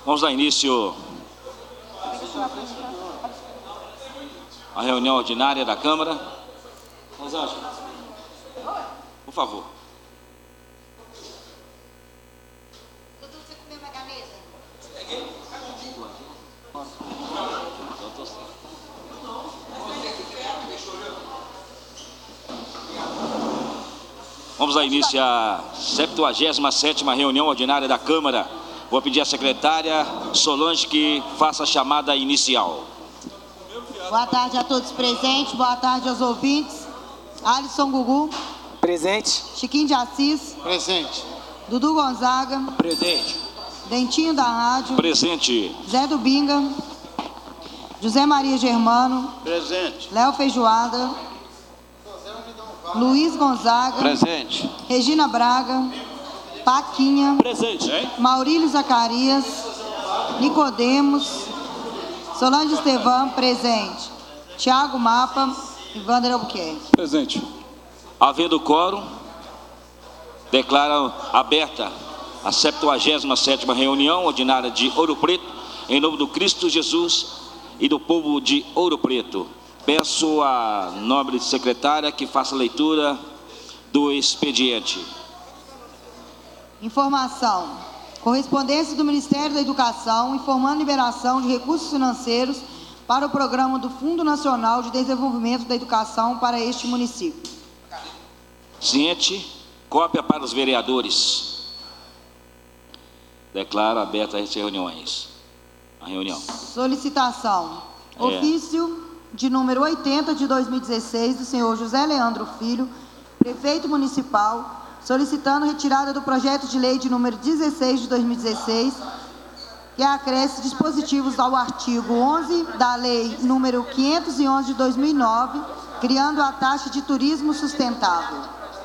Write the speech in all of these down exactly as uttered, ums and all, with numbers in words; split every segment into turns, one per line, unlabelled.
Vamos dar início à reunião ordinária da Câmara. Rosângela, por favor.
Você comeu uma caneta?
Vamos dar início à septuagésima sétima reunião ordinária da Câmara. Vou pedir à secretária Solange que faça a chamada inicial.
Boa tarde a todos presentes, boa tarde aos ouvintes. Alisson Gugu.
Presente.
Chiquinho de Assis.
Presente.
Dudu Gonzaga.
Presente.
Dentinho da Rádio.
Presente.
Zé do Binga. José Maria Germano.
Presente.
Léo Feijoada. Luiz Gonzaga.
Presente.
Regina Braga. Paquinha.
Presente, hein?
Maurílio Zacarias. Nicodemos. Solange Estevam, presente. Tiago Mapa e Wander Albuquerque.
Presente. Havendo quórum, declaro aberta a septuagésima sétima reunião ordinária de Ouro Preto, em nome do Cristo Jesus e do povo de Ouro Preto. Peço à nobre secretária que faça a leitura do expediente.
Informação. Correspondência do Ministério da Educação informando liberação de recursos financeiros para o programa do Fundo Nacional de Desenvolvimento da Educação para este município.
Ciente, cópia para os vereadores. Declaro aberta as reuniões. A reunião.
Solicitação.
É.
Ofício de número oitenta de dois mil e dezesseis do senhor José Leandro Filho, prefeito municipal, solicitando retirada do projeto de lei de número dezesseis de dois mil e dezesseis, que acresce dispositivos ao artigo onze da lei número quinhentos e onze de dois mil e nove, criando a taxa de turismo sustentável.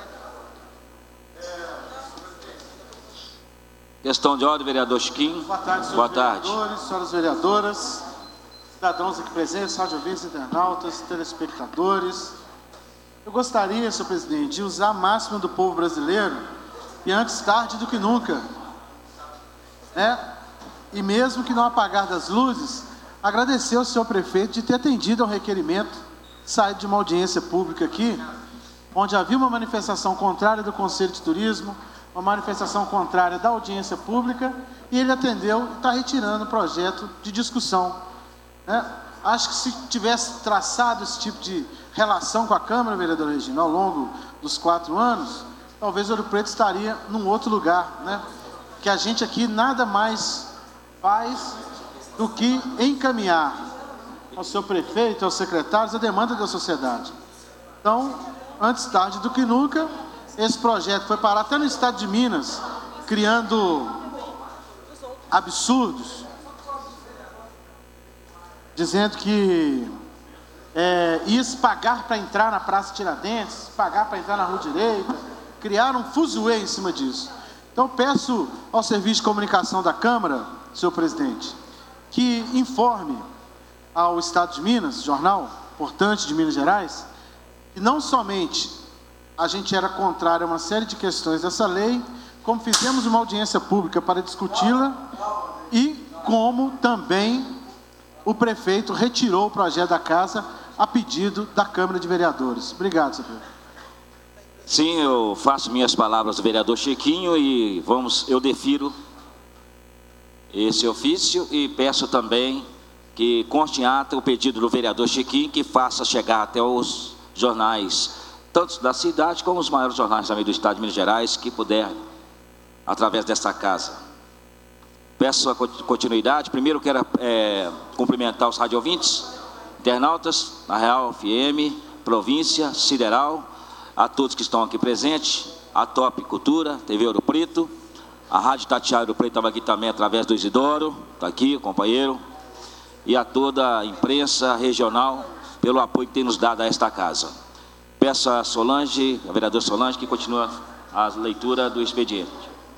Questão de ordem, vereador Chiquinho.
Boa tarde, senhores
Boa tarde.
vereadores, senhoras vereadoras, cidadãos aqui presentes, rádio ouvintes, internautas, telespectadores. Eu gostaria, senhor presidente, de usar a máxima do povo brasileiro, e antes tarde do que nunca, né? E mesmo que não apagar das luzes, agradecer ao senhor prefeito de ter atendido ao requerimento saído de uma audiência pública aqui, onde havia uma manifestação contrária do Conselho de Turismo, uma manifestação contrária da audiência pública, e ele atendeu e está retirando o projeto de discussão, né? Acho que se tivesse traçado esse tipo de relação com a Câmara, vereador Regina, ao longo dos quatro anos, talvez Ouro Preto estaria num outro lugar, né? Que a gente aqui nada mais faz do que encaminhar ao seu prefeito, aos secretários, a demanda da sociedade. Então, antes tarde do que nunca, esse projeto foi parar até no estado de Minas, criando absurdos, dizendo que é, ia se pagar para entrar na Praça Tiradentes, pagar para entrar na Rua Direita, criaram um fuzuê em cima disso. Então, peço ao Serviço de Comunicação da Câmara, senhor presidente, que informe ao Estado de Minas, jornal importante de Minas Gerais, que não somente a gente era contrário a uma série de questões dessa lei, como fizemos uma audiência pública para discuti-la, e como também o prefeito retirou o projeto da casa a pedido da Câmara de Vereadores. Obrigado, senhor prefeito.
Sim, eu faço minhas palavras do vereador Chiquinho e vamos, eu defiro esse ofício e peço também que conste em ata o pedido do vereador Chiquinho, que faça chegar até os jornais, tanto da cidade como os maiores jornais também do estado de Minas Gerais, que puder, através dessa casa. Peço a continuidade. Primeiro quero é, cumprimentar os rádio ouvintes, internautas, na Real F M, província, Sideral, a todos que estão aqui presentes, a Top Cultura, T V Ouro Preto, a Rádio Tatiaia Ouro Preto estava aqui também através do Isidoro, está aqui, companheiro, e a toda a imprensa regional pelo apoio que tem nos dado a esta casa. Peço a Solange, a vereadora Solange, que continue a leitura do expediente.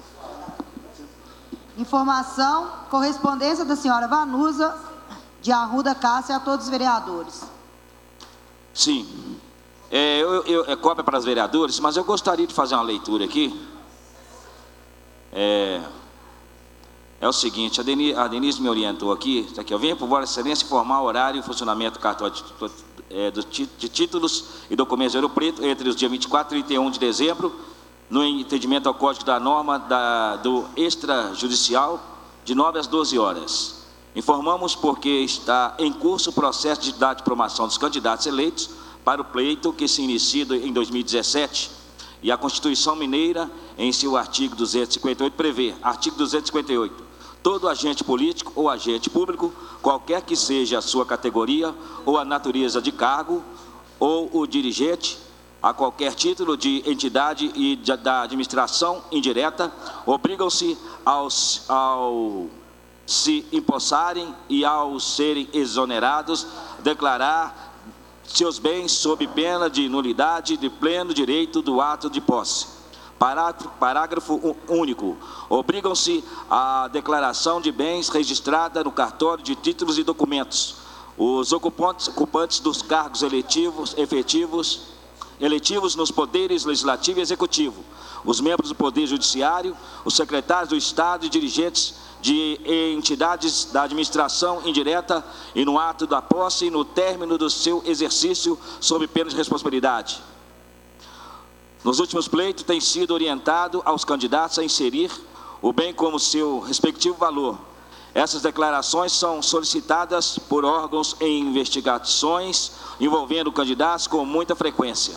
Informação, correspondência da senhora Vanusa de Arruda Cássia a todos os vereadores.
Sim, é, eu, eu, é cópia para os vereadores, mas eu gostaria de fazer uma leitura aqui. É, É o seguinte, a Denise, a Denise me orientou aqui, está aqui, eu venho por Vossa Excelência informar o horário e funcionamento do cartório de, é, de títulos e documentos de Ouro Preto entre os dias vinte e quatro e trinta e um de dezembro, no entendimento ao Código da Norma da, do extrajudicial, de nove às doze horas. Informamos porque está em curso o processo de data de promoção dos candidatos eleitos para o pleito que se inicia em dois mil e dezessete, e a Constituição Mineira, em seu artigo duzentos e cinquenta e oito, prevê, artigo duzentos e cinquenta e oito, todo agente político ou agente público, qualquer que seja a sua categoria ou a natureza de cargo, ou o dirigente, a qualquer título de entidade e de, da administração indireta, obrigam-se aos, ao se empossarem e ao serem exonerados, declarar seus bens sob pena de nulidade de pleno direito do ato de posse. Parágrafo, parágrafo único. Obrigam-se à declaração de bens registrada no cartório de títulos e documentos os ocupantes, ocupantes dos cargos eletivos, efetivos, eletivos nos poderes legislativo e executivo, os membros do Poder Judiciário, os secretários do Estado e dirigentes de entidades da administração indireta e no ato da posse e no término do seu exercício sob pena de responsabilidade. Nos últimos pleitos tem sido orientado aos candidatos a inserir o bem como seu respectivo valor. Essas declarações são solicitadas por órgãos em investigações envolvendo candidatos com muita frequência.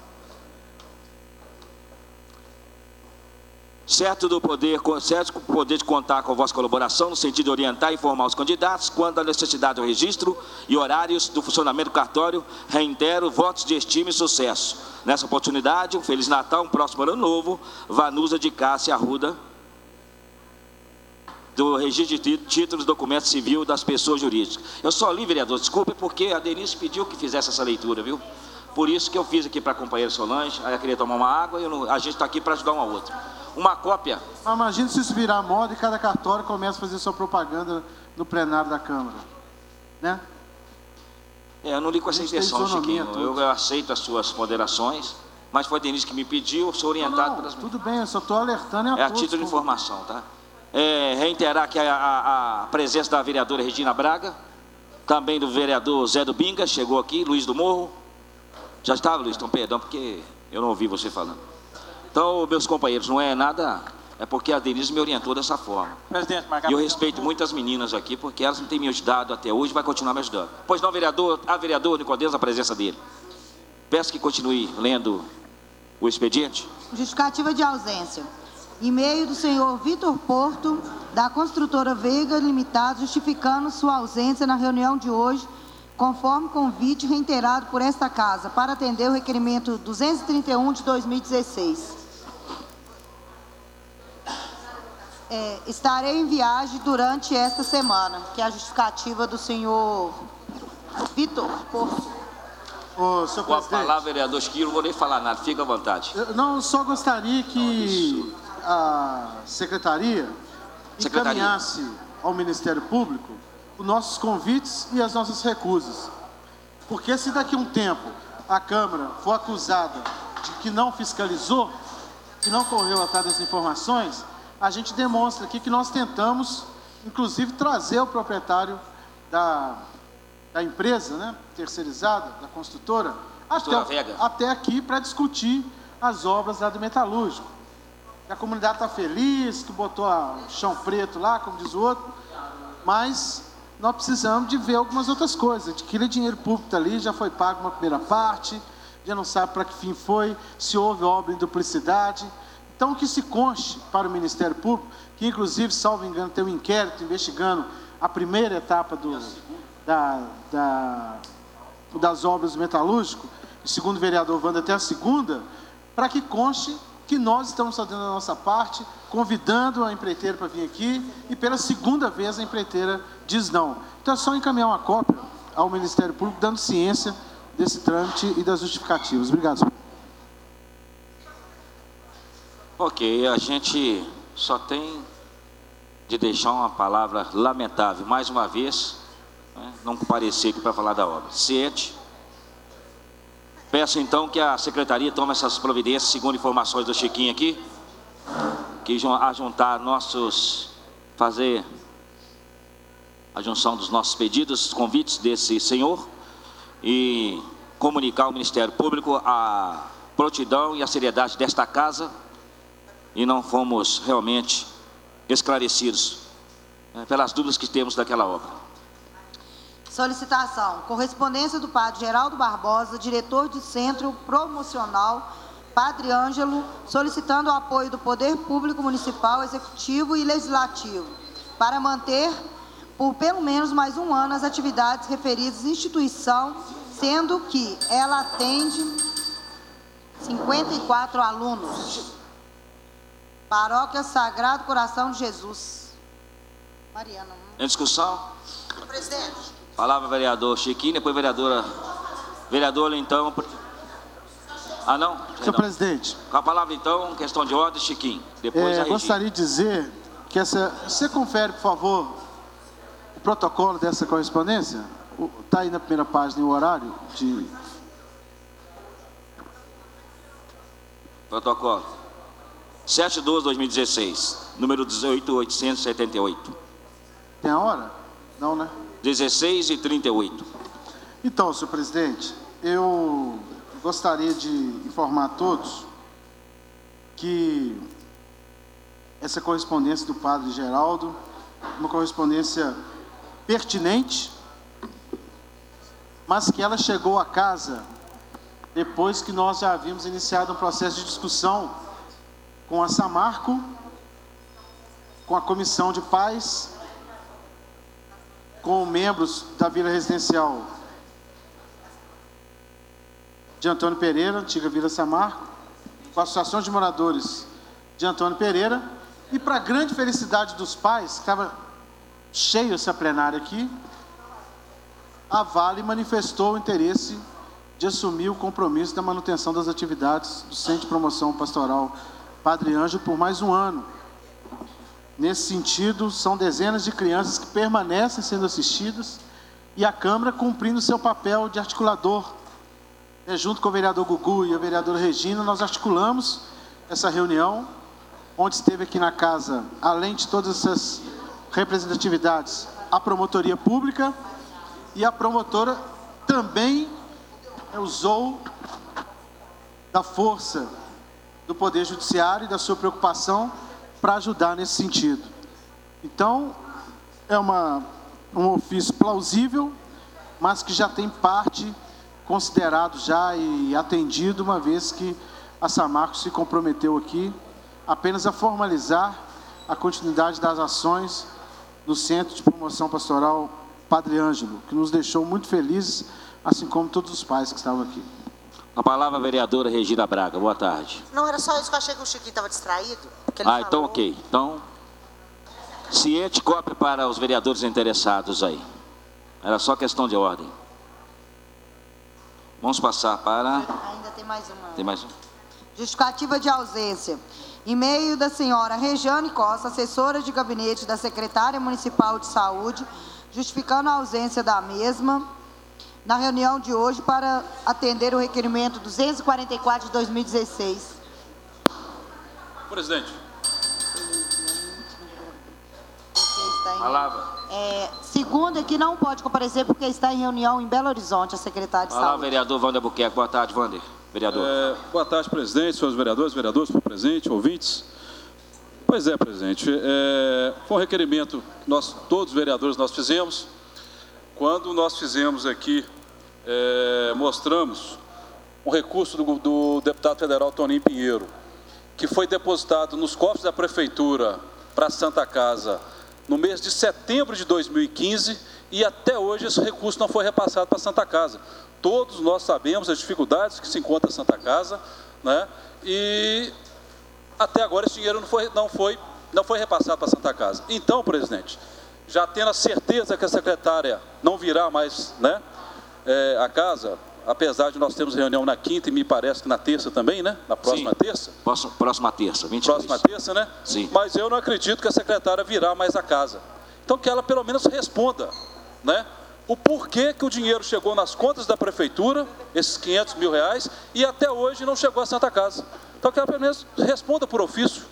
Certo do poder, certo do poder de contar com a vossa colaboração no sentido de orientar e informar os candidatos quando a necessidade do registro e horários do funcionamento do cartório, reitero votos de estima e sucesso. Nessa oportunidade, um Feliz Natal, um próximo Ano Novo, Vanusa de Cássia Arruda, do Registro de Títulos e Documentos Civil das Pessoas Jurídicas. Eu só li, vereador, desculpe, porque a Denise pediu que fizesse essa leitura, viu? Por isso que eu fiz aqui para a companheira Solange, aí eu queria tomar uma água e eu não, a gente está aqui para ajudar um ao outro. Uma cópia.
Mas imagina se isso virar moda e cada cartório começa a fazer sua propaganda no plenário da Câmara, né?
É, eu não li com essa intenção, Chiquinho. Eu, eu aceito as suas moderações, mas foi a Denise que me pediu, sou orientado
não, não,
pelas...
Tudo bem, eu só estou alertando a
É a
todos,
título de
como...
informação, tá? É, reiterar aqui a, a, a presença da vereadora Regina Braga, também do vereador Zé do Binga, chegou aqui, Luiz do Morro. Já estava, Luiz? Então, perdão, porque eu não ouvi você falando. Então, meus companheiros, não é nada... É porque a Denise me orientou dessa forma.
Presidente,
e eu respeito muito as meninas aqui, porque elas não têm me ajudado até hoje e vai continuar me ajudando. Pois não, vereador, a vereador Nicodemos, a presença dele. Peço que continue lendo o expediente.
Justificativa de ausência. E-mail do senhor Vitor Porto, da construtora Veiga Limitada, justificando sua ausência na reunião de hoje, conforme convite reiterado por esta casa, para atender o requerimento duzentos e trinta e um de dois mil e dezesseis. É, estarei em viagem durante esta semana, que é a justificativa do senhor Vitor Porto.
Ô, senhor
Com a
presidente,
palavra, vereador Chiquinho, não vou nem falar nada, fica à vontade.
eu não, só gostaria que a secretaria,
Secretaria.
encaminhasse ao Ministério Público os nossos convites e as nossas recusas. Porque se daqui a um tempo a Câmara for acusada de que não fiscalizou, que não correu atrás das informações, a gente demonstra aqui que nós tentamos, inclusive, trazer o proprietário da, da empresa, né, terceirizada, da construtora,
Construtora
até,
Vega.
até aqui para discutir as obras lá do metalúrgico. A comunidade está feliz, que botou o chão preto lá, como diz o outro, mas nós precisamos de ver algumas outras coisas. De que aquele dinheiro público está ali, já foi pago uma primeira parte, já não sabe para que fim foi, se houve obra em duplicidade. Então, que se conste para o Ministério Público, que inclusive, salvo engano, tem um inquérito investigando a primeira etapa do, da, da, das obras do metalúrgico, o segundo vereador Wanda até a segunda, para que conste que nós estamos fazendo a nossa parte, convidando a empreiteira para vir aqui, e pela segunda vez a empreiteira diz não. Então é só encaminhar uma cópia ao Ministério Público, dando ciência desse trâmite e das justificativas. Obrigado, senhor.
Ok, a gente só tem de deixar uma palavra lamentável, mais uma vez, né, não comparecer aqui para falar da obra. Ciente. Peço então que a secretaria tome essas providências, segundo informações do Chiquinho aqui, que a juntar nossos fazer a junção dos nossos pedidos, os convites desse senhor e comunicar ao Ministério Público a prontidão e a seriedade desta casa, e não fomos realmente esclarecidos né, pelas dúvidas que temos daquela obra.
Solicitação. Correspondência do Padre Geraldo Barbosa, diretor do Centro Promocional Padre Ângelo, solicitando o apoio do Poder Público Municipal, Executivo e Legislativo para manter por pelo menos mais um ano as atividades referidas à instituição, sendo que ela atende cinquenta e quatro alunos. Paróquia Sagrado Coração de Jesus. Mariana.
Em discussão?
Presidente.
Palavra vereador Chiquinho, depois vereadora. Vereador, então. Ah, não?
Senhor
Perdão.
presidente.
Com a palavra, então, questão de ordem, Chiquinho. Depois
É,
a Regina.
gostaria de dizer que essa. Você confere, por favor, o protocolo dessa correspondência? Está aí na primeira página o horário de.
Protocolo. sete de doze de dois mil e dezesseis, número dezoito mil oitocentos e setenta e oito.
Tem a hora? Não, né?
dezesseis e trinta e oito.
Então, senhor presidente, eu gostaria de informar a todos que essa correspondência do Padre Geraldo, uma correspondência pertinente, mas que ela chegou à casa depois que nós já havíamos iniciado um processo de discussão com a Samarco, com a Comissão de Paz, com membros da Vila Residencial de Antônio Pereira, antiga Vila Samarco, com a Associação de Moradores de Antônio Pereira, e para grande felicidade dos pais, estava cheio essa plenária aqui, a Vale manifestou o interesse de assumir o compromisso da manutenção das atividades do Centro de Promoção Pastoral Padre Ângelo por mais um ano. Nesse sentido, são dezenas de crianças que permanecem sendo assistidas e a Câmara cumprindo seu papel de articulador. É, junto com o vereador Gugu e a vereadora Regina, nós articulamos essa reunião, onde esteve aqui na casa, além de todas essas representatividades, a promotoria pública, e a promotora também usou da força do Poder Judiciário e da sua preocupação para ajudar nesse sentido. Então, é uma, um ofício plausível, mas que já tem parte considerado já e atendido, uma vez que a Samarco se comprometeu aqui apenas a formalizar a continuidade das ações do Centro de Promoção Pastoral Padre Ângelo, que nos deixou muito felizes, assim como todos os pais que estavam aqui.
A palavra a vereadora Regina Braga. Boa tarde.
Não, era só isso que eu achei que o Chiquinho estava distraído. Que ele
Ah,
falou.
então ok. Então, ciente, cópia para os vereadores interessados aí. Era só questão de ordem. Vamos passar para...
Ainda tem mais uma.
Tem mais um?
Justificativa de ausência. E-mail da senhora Regiane Costa, assessora de gabinete da secretária municipal de saúde, justificando a ausência da mesma na reunião de hoje para atender o requerimento duzentos e quarenta e quatro de dois mil e dezesseis.
Presidente.
Está em-
Palavra.
É, segunda que não pode comparecer porque está em reunião em Belo Horizonte, a secretária de
Palavra,
saúde.
vereador Wander Buquerque. Boa tarde, Wander. Vereador.
É, boa tarde, presidente, senhores vereadores, vereadores por presente, ouvintes. Pois é, presidente, é, foi um requerimento que nós, todos os vereadores, nós fizemos. Quando nós fizemos aqui, é, mostramos um recurso do, do deputado federal Toninho Pinheiro, que foi depositado nos cofres da Prefeitura para a Santa Casa no mês de setembro de dois mil e quinze, e até hoje esse recurso não foi repassado para a Santa Casa. Todos nós sabemos as dificuldades que se encontra a Santa Casa, né? E até agora esse dinheiro não foi, não foi, não foi repassado para a Santa Casa. Então, presidente, já tendo a certeza que a secretária não virá mais, né, é, a casa, apesar de nós termos reunião na quinta e me parece que na terça também, né? Na próxima
Sim.
terça.
Próxima, próxima terça, vinte e dois.
Próxima terça, né?
Sim.
Mas eu não acredito que a secretária virá mais a casa. Então que ela pelo menos responda, né? O porquê que o dinheiro chegou nas contas da Prefeitura, esses quinhentos mil reais, e até hoje não chegou à Santa Casa. Então que ela pelo menos responda por ofício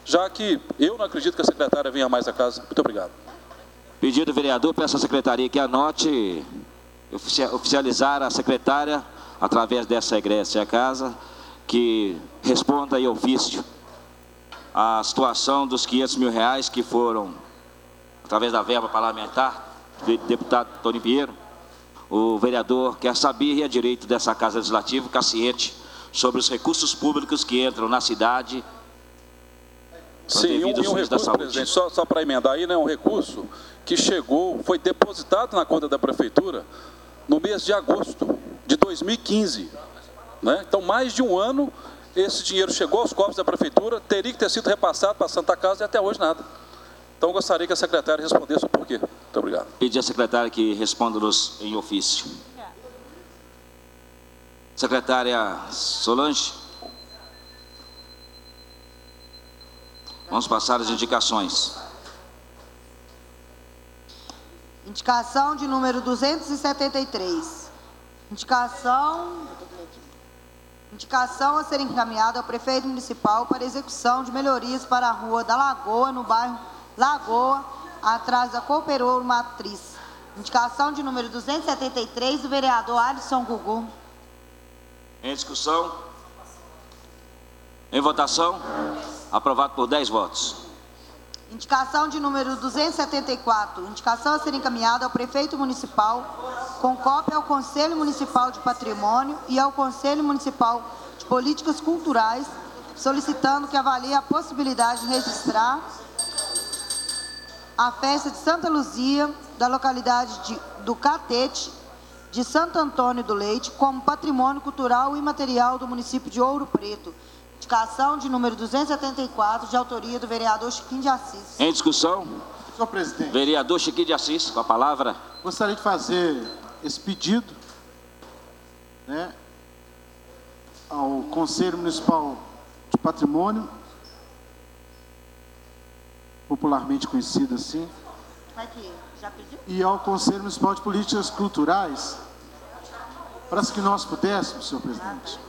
já que eu não acredito que a secretária venha mais à casa. Muito obrigado.
Pedido do vereador, peço à secretaria que anote, oficializar a secretária, através dessa egressa à casa, que responda em ofício a situação dos quinhentos mil reais que foram, através da verba parlamentar, do deputado Tony Pinheiro. O vereador quer saber, e é direito dessa Casa Legislativa, ficar ciente sobre os recursos públicos que entram na cidade.
Sim, um, e um recurso, presidente, só, só para emendar aí, né, um recurso que chegou, foi depositado na conta da prefeitura no mês de agosto de dois mil e quinze. Né? Então, mais de um ano, esse dinheiro chegou aos cofres da prefeitura, teria que ter sido repassado para a Santa Casa e até hoje nada. Então, eu gostaria que a secretária respondesse o porquê. Muito obrigado.
Pedir à secretária que responda-nos em ofício. Secretária Solange. Vamos passar as indicações.
Indicação de número duzentos e setenta e três. Indicação... Indicação a ser encaminhada ao prefeito municipal para execução de melhorias para a rua da Lagoa, no bairro Lagoa, atrás da Cooperouro Matriz. Indicação de número duzentos e setenta e três, do vereador Alisson Gugu.
Em discussão? Em votação? Aprovado por dez votos.
Indicação de número duzentos e setenta e quatro. Indicação a ser encaminhada ao prefeito municipal, com cópia ao Conselho Municipal de Patrimônio e ao Conselho Municipal de Políticas Culturais, solicitando que avalie a possibilidade de registrar a festa de Santa Luzia, da localidade de, do Catete, de Santo Antônio do Leite, como patrimônio cultural e imaterial do município de Ouro Preto. Indicação de número duzentos e setenta e quatro, de autoria do vereador Chiquinho de Assis.
Em discussão?
Senhor presidente.
Vereador Chiquinho de Assis, com a palavra.
Gostaria de fazer esse pedido, né, ao Conselho Municipal de Patrimônio, popularmente conhecido assim,
Aqui, já pediu?
e ao Conselho Municipal de Políticas Culturais, para que nós pudéssemos, senhor presidente,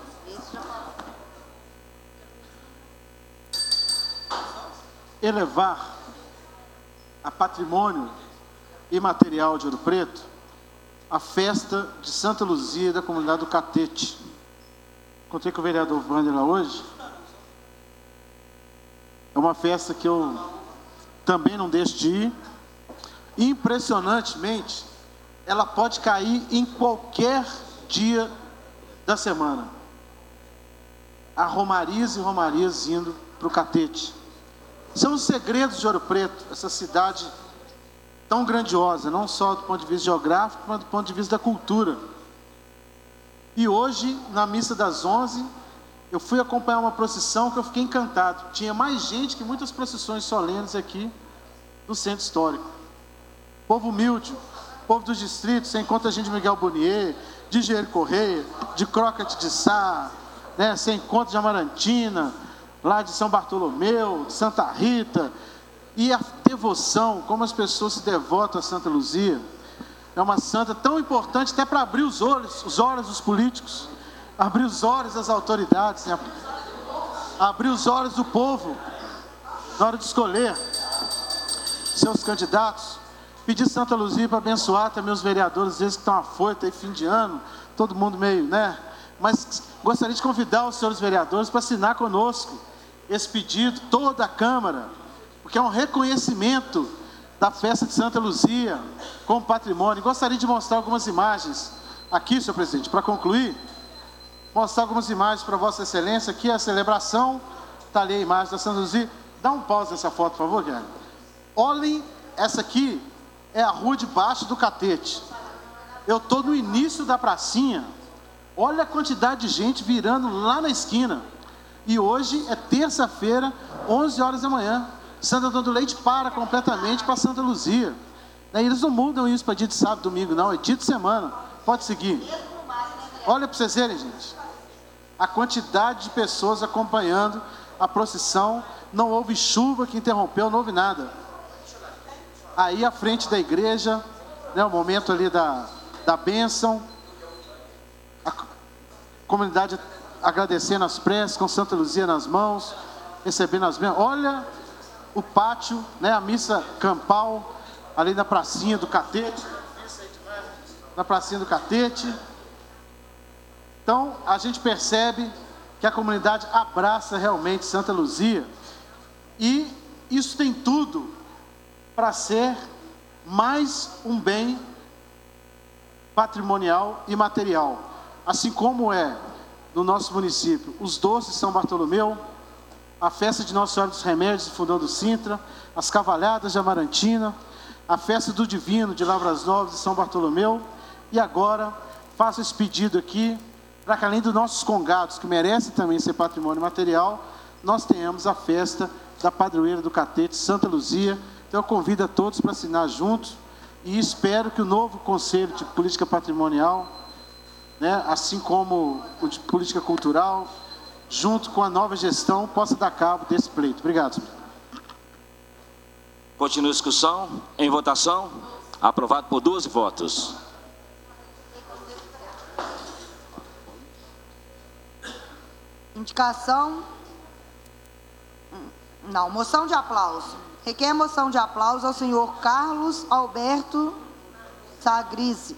elevar a patrimônio imaterial de Ouro Preto a festa de Santa Luzia da comunidade do Catete. Encontrei com o vereador Wander lá hoje. É uma festa que eu também não deixo de ir. Impressionantemente, ela pode cair em qualquer dia da semana. Há romarias e romarias indo para o Catete. São os segredos de Ouro Preto, essa cidade tão grandiosa, não só do ponto de vista geográfico, mas do ponto de vista da cultura. E hoje, na missa das onze, eu fui acompanhar uma procissão que eu fiquei encantado. Tinha mais gente que muitas procissões solenes aqui no centro histórico. Povo humilde, povo dos distritos, você encontra gente de Miguel Bonier, de Engenheiro Correia, de Crocat de Sá, né? Você encontra de Amarantina, lá de São Bartolomeu, de Santa Rita. E a devoção, como as pessoas se devotam a Santa Luzia, é uma santa tão importante até para abrir os olhos, os olhos dos políticos, abrir os olhos das autoridades, né? Abrir os olhos do povo na hora de escolher seus candidatos. Pedir Santa Luzia para abençoar também os vereadores, às vezes que estão afoitos aí, fim de ano, todo mundo meio, né? Mas gostaria de convidar os senhores vereadores para assinar conosco esse pedido, toda a Câmara, porque é um reconhecimento da festa de Santa Luzia como patrimônio. Gostaria de mostrar algumas imagens aqui, senhor presidente, para concluir, mostrar algumas imagens para Vossa Excelência. Aqui é a celebração, está ali a imagem da Santa Luzia. Dá um pause nessa foto, por favor, Guilherme. Olhem, essa aqui é a rua de baixo do Catete. Eu estou no início da pracinha. Olha a quantidade de gente virando lá na esquina. E hoje é terça-feira, onze horas da manhã. Santo Antônio do Leite para completamente para Santa Luzia. E eles não mudam isso para dia de sábado, domingo, não. É dia de semana. Pode seguir. Olha para vocês verem, gente. A quantidade de pessoas acompanhando a procissão. Não houve chuva que interrompeu, não houve nada. Aí à frente da igreja, né, o momento ali da, da bênção. A comunidade agradecendo as preces, com Santa Luzia nas mãos. recebendo as bênçãos. Olha o pátio, né, a missa campal, ali na pracinha do Catete, na pracinha do Catete. Então, a gente percebe que a comunidade abraça realmente Santa Luzia, e isso tem tudo para ser mais um bem patrimonial e material, assim como é no nosso município os doces de São Bartolomeu, a festa de Nossa Senhora dos Remédios de Fundão do Sintra, as cavalhadas de Amarantina, a festa do Divino de Lavras Novas de São Bartolomeu. E agora faço esse pedido aqui, para que além dos nossos congados, que merecem também ser patrimônio material, nós tenhamos a festa da padroeira do Catete, Santa Luzia. Então eu convido a todos para assinar juntos, e espero que o novo Conselho de Política Patrimonial, né, assim como o de Política Cultural, junto com a nova gestão, possa dar cabo desse pleito. Obrigado.
Continua a discussão. Em votação. Aprovado por doze votos.
Indicação. Não, moção de aplauso. Requer moção de aplauso ao senhor Carlos Alberto Sagrise.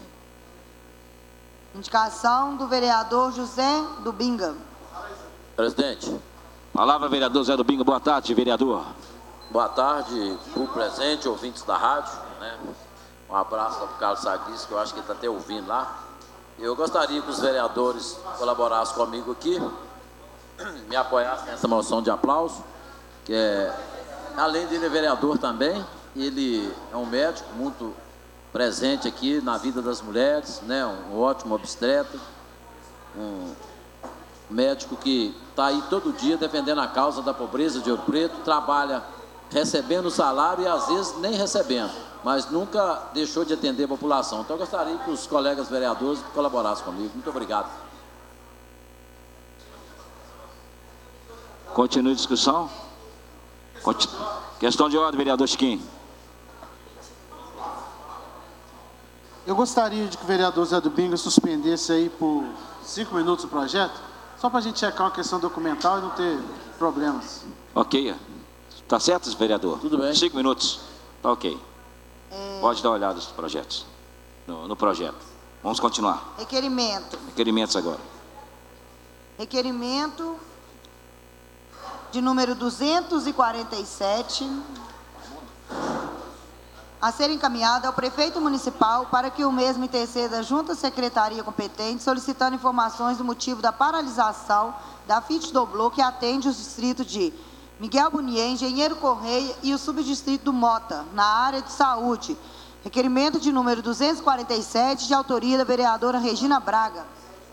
Indicação do vereador José Dubinga.
Presidente.
Palavra, vereador Zé Dubinga. Boa tarde, vereador.
Boa tarde para o presente, ouvintes da rádio, né? Um abraço para o Carlos Sagris, que eu acho que ele está até ouvindo lá. Eu gostaria que os vereadores colaborassem comigo aqui, me apoiassem nessa moção de aplauso, que é, além de ele é vereador também, ele é um médico muito presente aqui na vida das mulheres, né? Um ótimo obstetra, um médico que está aí todo dia defendendo a causa da pobreza de Ouro Preto, trabalha recebendo salário e às vezes nem recebendo, mas nunca deixou de atender a população. Então eu gostaria que os colegas vereadores colaborassem comigo. Muito obrigado.
Continua a discussão. Continu... Questão de ordem, vereador Chiquinho.
Eu gostaria de que o vereador Zé Dubinga suspendesse aí por cinco minutos o projeto, só para a gente checar uma questão documental e não ter problemas.
Ok. Tá certo, vereador?
Tudo bem.
Cinco minutos. Tá ok. É... Pode dar uma olhada nos projetos. No, no projeto. Vamos continuar.
Requerimento.
Requerimentos agora.
Requerimento de número duzentos e quarenta e sete, a ser encaminhado ao prefeito municipal para que o mesmo interceda junto à secretaria competente, solicitando informações do motivo da paralisação da F I T Doblô, que atende os distritos de Miguel Bunier, Engenheiro Correia e o subdistrito do Mota, na área de saúde. Requerimento de número duzentos e quarenta e sete, de autoria da vereadora Regina Braga.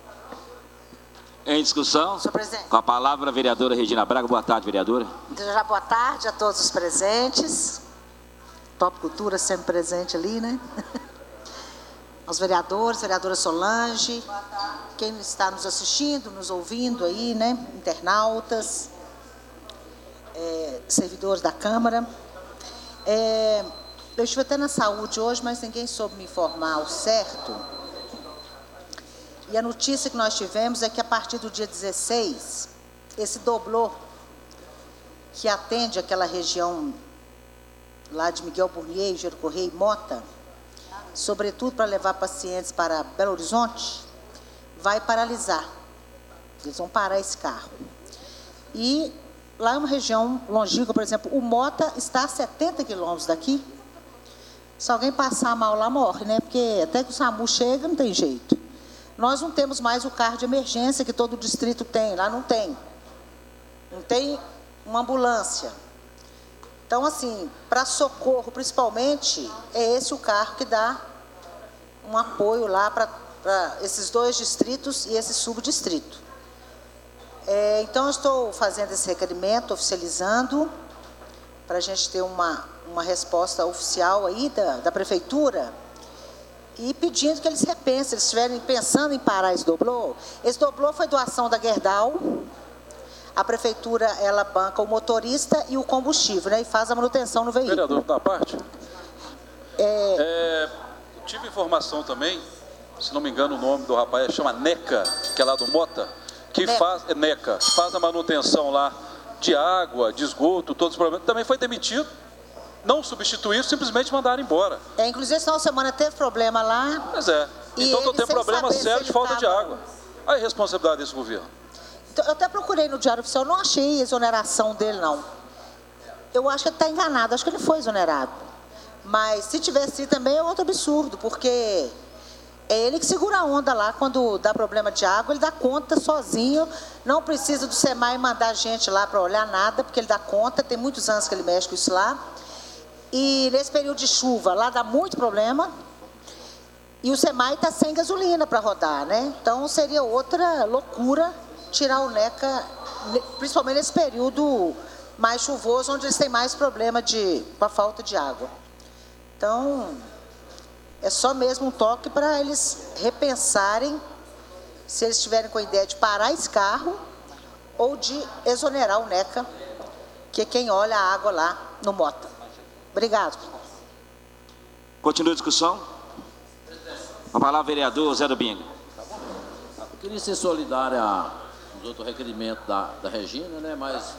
Em discussão.
Senhor presidente.
Com a palavra, a vereadora Regina Braga. Boa tarde, vereadora.
Já boa tarde a todos os presentes. Top Cultura sempre presente ali, né? Aos vereadores, vereadora Solange, quem está nos assistindo, nos ouvindo aí, né? Internautas, é, servidores da Câmara. É, eu estive até na saúde hoje, mas ninguém soube me informar ao certo. E a notícia que nós tivemos é que a partir do dia dezesseis, esse Doblô, que atende aquela região lá de Miguel Burnier, Engenheiro Correia e Mota, sobretudo para levar pacientes para Belo Horizonte, vai paralisar. Eles vão parar esse carro. E lá é uma região longínqua, por exemplo, o Mota está a setenta quilômetros daqui. Se alguém passar mal lá, morre, né? Porque até que o SAMU chega, não tem jeito. Nós não temos mais o carro de emergência que todo distrito tem, lá não tem. Não tem uma ambulância. Então, assim, para socorro, principalmente, é esse o carro que dá um apoio lá para esses dois distritos e esse subdistrito. É, então, eu estou fazendo esse requerimento, oficializando, para a gente ter uma, uma resposta oficial aí da, da Prefeitura, e pedindo que eles repensem, eles estiverem pensando em parar esse Doblô. Esse Doblô foi doação da Gerdau. A Prefeitura, ela banca o motorista e o combustível, né? E faz a manutenção no veículo.
Vereador, da parte?
É...
É, tive informação também, se não me engano o nome do rapaz chama Neca, que é lá do Mota, que
Ne...
faz, é Neca, faz a manutenção lá de água, de esgoto, todos os problemas, também foi demitido, não substituíram, simplesmente mandaram embora.
É, inclusive, essa semana teve problema lá.
Pois é.
E
então estou
ele
tendo
sem
problema
saber
sério
se
de
ele
falta de
tava-
água. A irresponsabilidade desse governo.
Então, eu até procurei no Diário Oficial, não achei exoneração dele, não. Eu acho que ele está enganado, acho que ele foi exonerado. Mas se tivesse sido também é outro absurdo, porque é ele que segura a onda lá quando dá problema de água, ele dá conta sozinho, não precisa do SEMAI mandar gente lá para olhar nada, porque ele dá conta, tem muitos anos que ele mexe com isso lá. E nesse período de chuva, lá dá muito problema. E o SEMAI está sem gasolina para rodar, né? Então seria outra loucura tirar o NECA, ne- principalmente nesse período mais chuvoso, onde eles têm mais problema de, com a falta de água. Então, é só mesmo um toque para eles repensarem se eles estiverem com a ideia de parar esse carro ou de exonerar o NECA, que é quem olha a água lá no Mota. Obrigado.
Continua a discussão. A palavra vereador Zé do Bingo.
Eu queria ser solidário aos outros requerimentos da, da Regina, né? Mas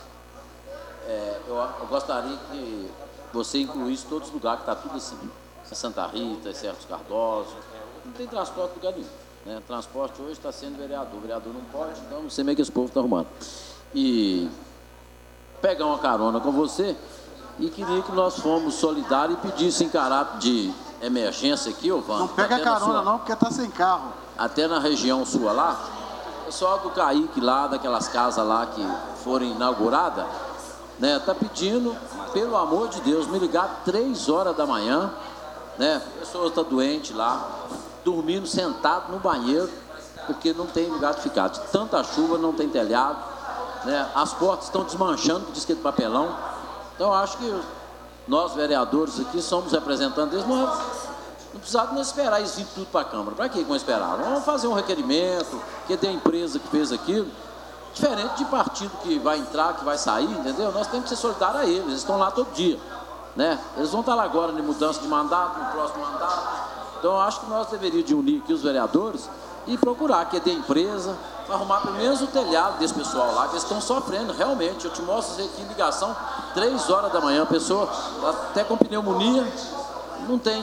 é, eu, eu gostaria que você incluísse todos os lugares que está tudo assim. Santa Rita, Certos Cardoso. Não tem transporte em lugar nenhum. Né? Transporte hoje está sendo vereador. O vereador não pode, então não sei como é que esse povo está arrumando. E pegar uma carona com você e queria que nós fôssemos solidários e pedissem em caráter de emergência aqui, ô Vando.
Não pega
até na
carona
sua-
não, porque tá sem carro.
Até na região sua lá, o pessoal do Caíque lá, daquelas casas lá que foram inauguradas, né, tá pedindo, pelo amor de Deus, me ligar três horas da manhã, né, a pessoa está doente lá, dormindo sentado no banheiro, porque não tem lugar de ficar. De tanta chuva, não tem telhado, né, as portas estão desmanchando com disco de papelão. Então, eu acho que nós, vereadores aqui, somos representantes deles, mas não precisava nem esperar isso vir tudo para a Câmara. Para que vão esperar? Vamos fazer um requerimento, que tem a empresa que fez aquilo. Diferente de partido que vai entrar, que vai sair, entendeu? Nós temos que ser solidários a eles, eles estão lá todo dia, né? Eles vão estar lá agora de mudança de mandato, no próximo mandato. Então, eu acho que nós deveríamos de unir aqui os vereadores e procurar que dê empresa, para arrumar pelo menos o telhado desse pessoal lá, que eles estão sofrendo, realmente. Eu te mostro isso aqui em ligação, três horas da manhã, a pessoa até com pneumonia, não tem.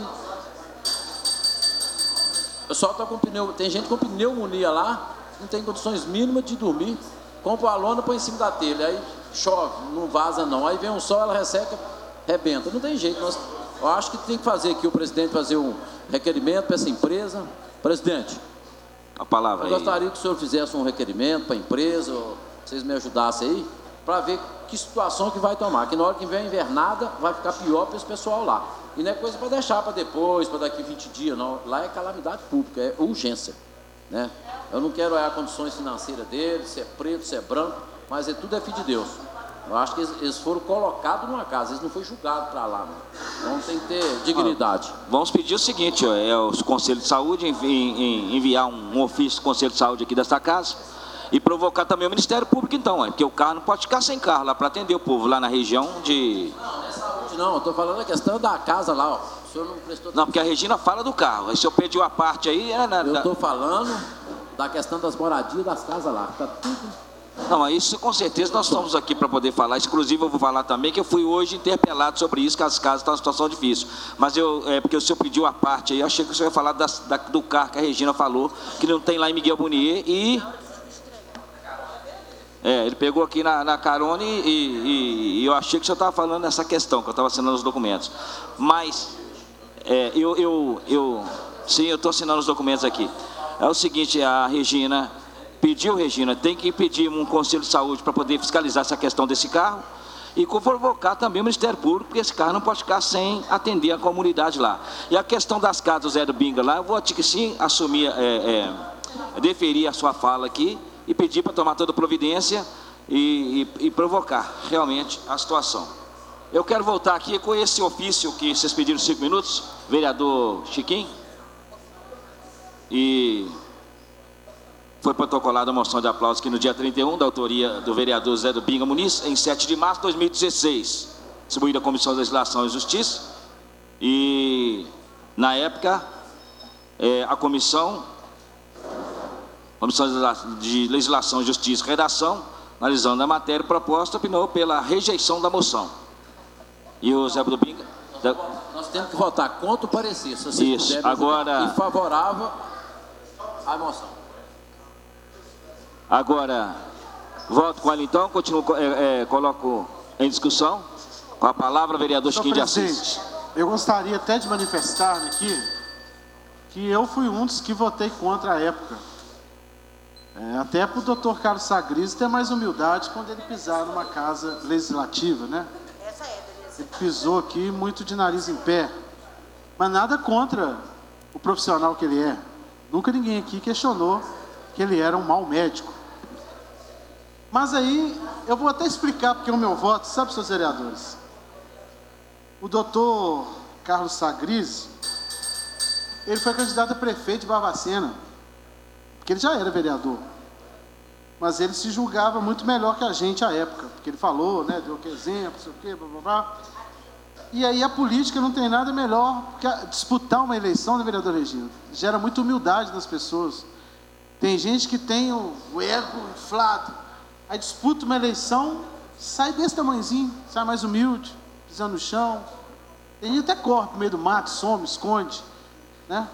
O pessoal está com pneu, tem gente com pneumonia lá, não tem condições mínimas de dormir, compra a lona, põe em cima da telha, aí chove, não vaza não, aí vem um sol, ela resseca, rebenta, não tem jeito. Nós, eu acho que tem que fazer aqui o presidente fazer um requerimento para essa empresa. Presidente,
A palavra
eu
aí.
gostaria que o senhor fizesse um requerimento para a empresa, ou vocês me ajudassem aí, para ver que situação que vai tomar, que na hora que vier a invernada vai ficar pior para esse pessoal lá. E não é coisa para deixar para depois, para daqui vinte dias, não. Lá é calamidade pública, é urgência, né? Eu não quero olhar condições financeiras deles, se é preto, se é branco, mas é, tudo é filho de Deus. Eu acho que eles, eles foram colocados numa casa, eles não foram julgados para lá, não. Então tem que ter dignidade.
Vamos pedir o seguinte, ó, é o Conselho de Saúde envi- em- enviar um, um ofício do Conselho de Saúde aqui desta casa e provocar também o Ministério Público então, ó, porque o carro não pode ficar sem carro lá para atender o povo lá na região de...
Não, eu estou falando a questão da casa lá, ó. O senhor não prestou
Não, porque a Regina fala do carro, aí se eu pediu a parte aí... É na,
Eu
na-
estou falando da questão das moradias das casas lá. Tá tudo.
Não, mas isso com certeza nós estamos aqui para poder falar. Inclusive eu vou falar também que eu fui hoje interpelado sobre isso, que as casas estão em situação difícil. Mas eu, é porque o senhor pediu a parte aí, eu achei que o senhor ia falar das- da- do carro que a Regina falou, que não tem lá em Miguel Bonier e... É, ele pegou aqui na, na carona e, e- e eu achei que o senhor estava falando dessa questão, que eu estava assinando os documentos. Mas, é, eu, eu, eu, sim, eu estou assinando os documentos aqui. É o seguinte, a Regina pediu, Regina, tem que pedir um conselho de saúde para poder fiscalizar essa questão desse carro e convocar também o Ministério Público, porque esse carro não pode ficar sem atender a comunidade lá. E a questão das casas do Zé do Binga lá, eu vou aqui sim assumir, é, é, deferir a sua fala aqui e pedir para tomar toda providência e, e, e provocar realmente a situação. Eu quero voltar aqui com esse ofício que vocês pediram cinco minutos, vereador Chiquinho, e foi protocolada a moção de aplauso aqui no dia trinta e um, da autoria do vereador Zé do Binga Muniz, em sete de março de dois mil e dezesseis, distribuída à Comissão de Legislação e Justiça, e na época é, a comissão Comissão de Legislação, Justiça e Redação analisando a matéria proposta, opinou pela rejeição da moção. E o Zé Domingo...
Nós temos que votar contra o parecer. Se vocês
Isso,
puderem,
agora...
e favorável à moção.
Agora, voto com ela então, continuo, é, é, coloco em discussão. Com a palavra, vereador Chiquinho de Assis.
Eu gostaria até de manifestar aqui que eu fui um dos que votei contra a época. É, até para o doutor Carlos Sagris ter mais humildade quando ele pisar numa casa legislativa, né? Ele pisou aqui muito de nariz em pé. Mas nada contra o profissional que ele é. Nunca ninguém aqui questionou que ele era um mau médico. Mas aí, eu vou até explicar porque o meu voto, sabe, seus vereadores? O doutor Carlos Sagris, ele foi candidato a prefeito de Barbacena, porque ele já era vereador. Mas ele se julgava muito melhor que a gente à época, porque ele falou, né, deu que exemplo, não sei o quê, blá, blá, blá. E aí a política não tem nada melhor que disputar uma eleição, né, vereador Regina? Gera muita humildade nas pessoas. Tem gente que tem o, o ego inflado, aí disputa uma eleição, sai desse tamanhozinho, sai mais humilde, pisando no chão. Tem gente que até corre no meio do mato, some, esconde, né?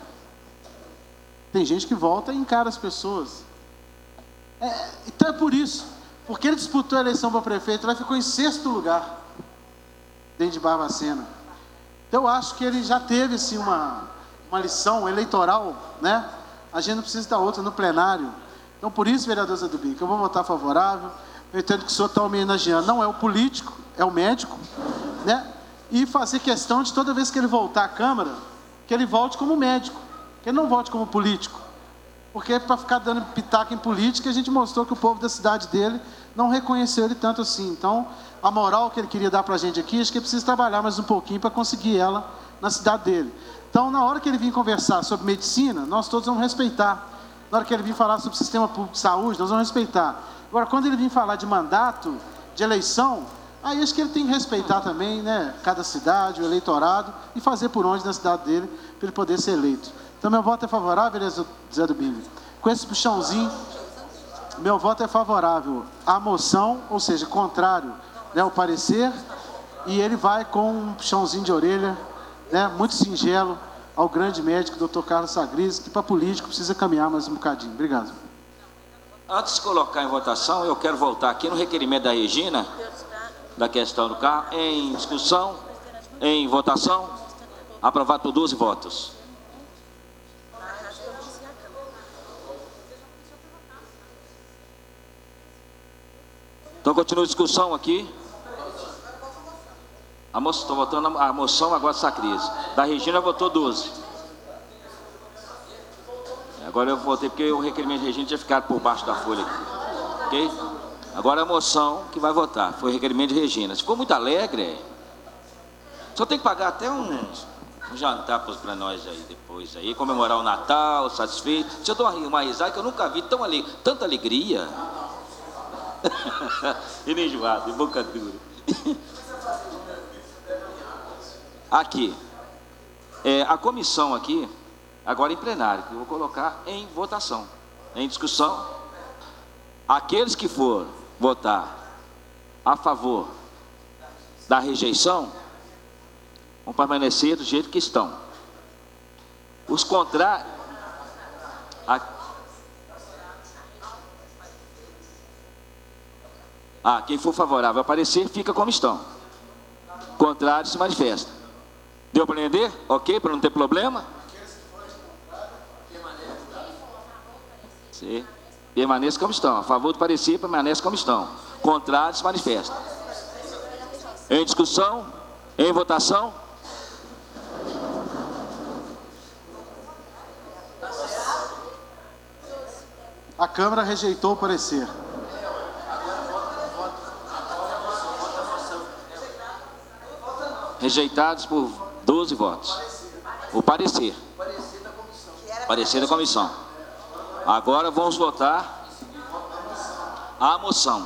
Tem gente que volta e encara as pessoas. É, então é por isso, porque ele disputou a eleição para prefeito, ele ficou em sexto lugar dentro de Barbacena. Então eu acho que ele já teve assim, uma, uma lição eleitoral, né? A gente não precisa dar outra no plenário. Então por isso, vereador Zé Dubico, eu vou votar favorável. Eu entendo que o senhor está homenageando, não é o político, é o médico, né? E fazer questão de toda vez que ele voltar à Câmara, que ele volte como médico, que ele não volte como político. Porque para ficar dando pitaco em política, a gente mostrou que o povo da cidade dele não reconheceu ele tanto assim. Então, a moral que ele queria dar para a gente aqui, acho que ele precisa trabalhar mais um pouquinho para conseguir ela na cidade dele. Então, na hora que ele vir conversar sobre medicina, nós todos vamos respeitar. Na hora que ele vir falar sobre sistema público de saúde, nós vamos respeitar. Agora, quando ele vir falar de mandato, de eleição, aí acho que ele tem que respeitar também, né, cada cidade, o eleitorado, e fazer por onde na cidade dele, para ele poder ser eleito. Então, meu voto é favorável, vereador Zé Domingo. Com esse puxãozinho, meu voto é favorável à moção, ou seja, contrário, né, ao parecer, e ele vai com um puxãozinho de orelha, né, muito singelo, ao grande médico, doutor Carlos Sagris, que para político precisa caminhar mais um bocadinho. Obrigado.
Antes de colocar em votação, eu quero voltar aqui no requerimento da Regina, da questão do carro, em discussão, em votação, aprovado por doze votos. Então, continua a discussão aqui. A moção, estou votando a moção agora de Sagris. Da Regina votou doze. Agora eu votei porque o requerimento de Regina tinha ficado por baixo da folha aqui. Ok? Agora a moção que vai votar. Foi o requerimento de Regina. Ficou muito alegre. Só tem que pagar até um, um jantar para nós aí depois. Aí, comemorar o Natal, satisfeito. Deixa eu dar uma, uma risada que eu nunca vi tão ale... tanta alegria. Ele enjoado, de boca dura. Aqui, é, a comissão aqui, agora em plenário, que eu vou colocar em votação, em discussão. Aqueles que for votar a favor da rejeição, vão permanecer do jeito que estão. Os contrários... Ah, quem for favorável a parecer, fica como estão. Contrário, se manifesta. Deu para entender? Ok, para não ter problema? Sim. Permaneça como estão. A favor do parecer, permanece como estão. Contrário, se manifesta. Em discussão, em votação.
A Câmara rejeitou o parecer.
Rejeitados por doze votos. O parecer. Parecer da comissão. Agora vamos votar a moção.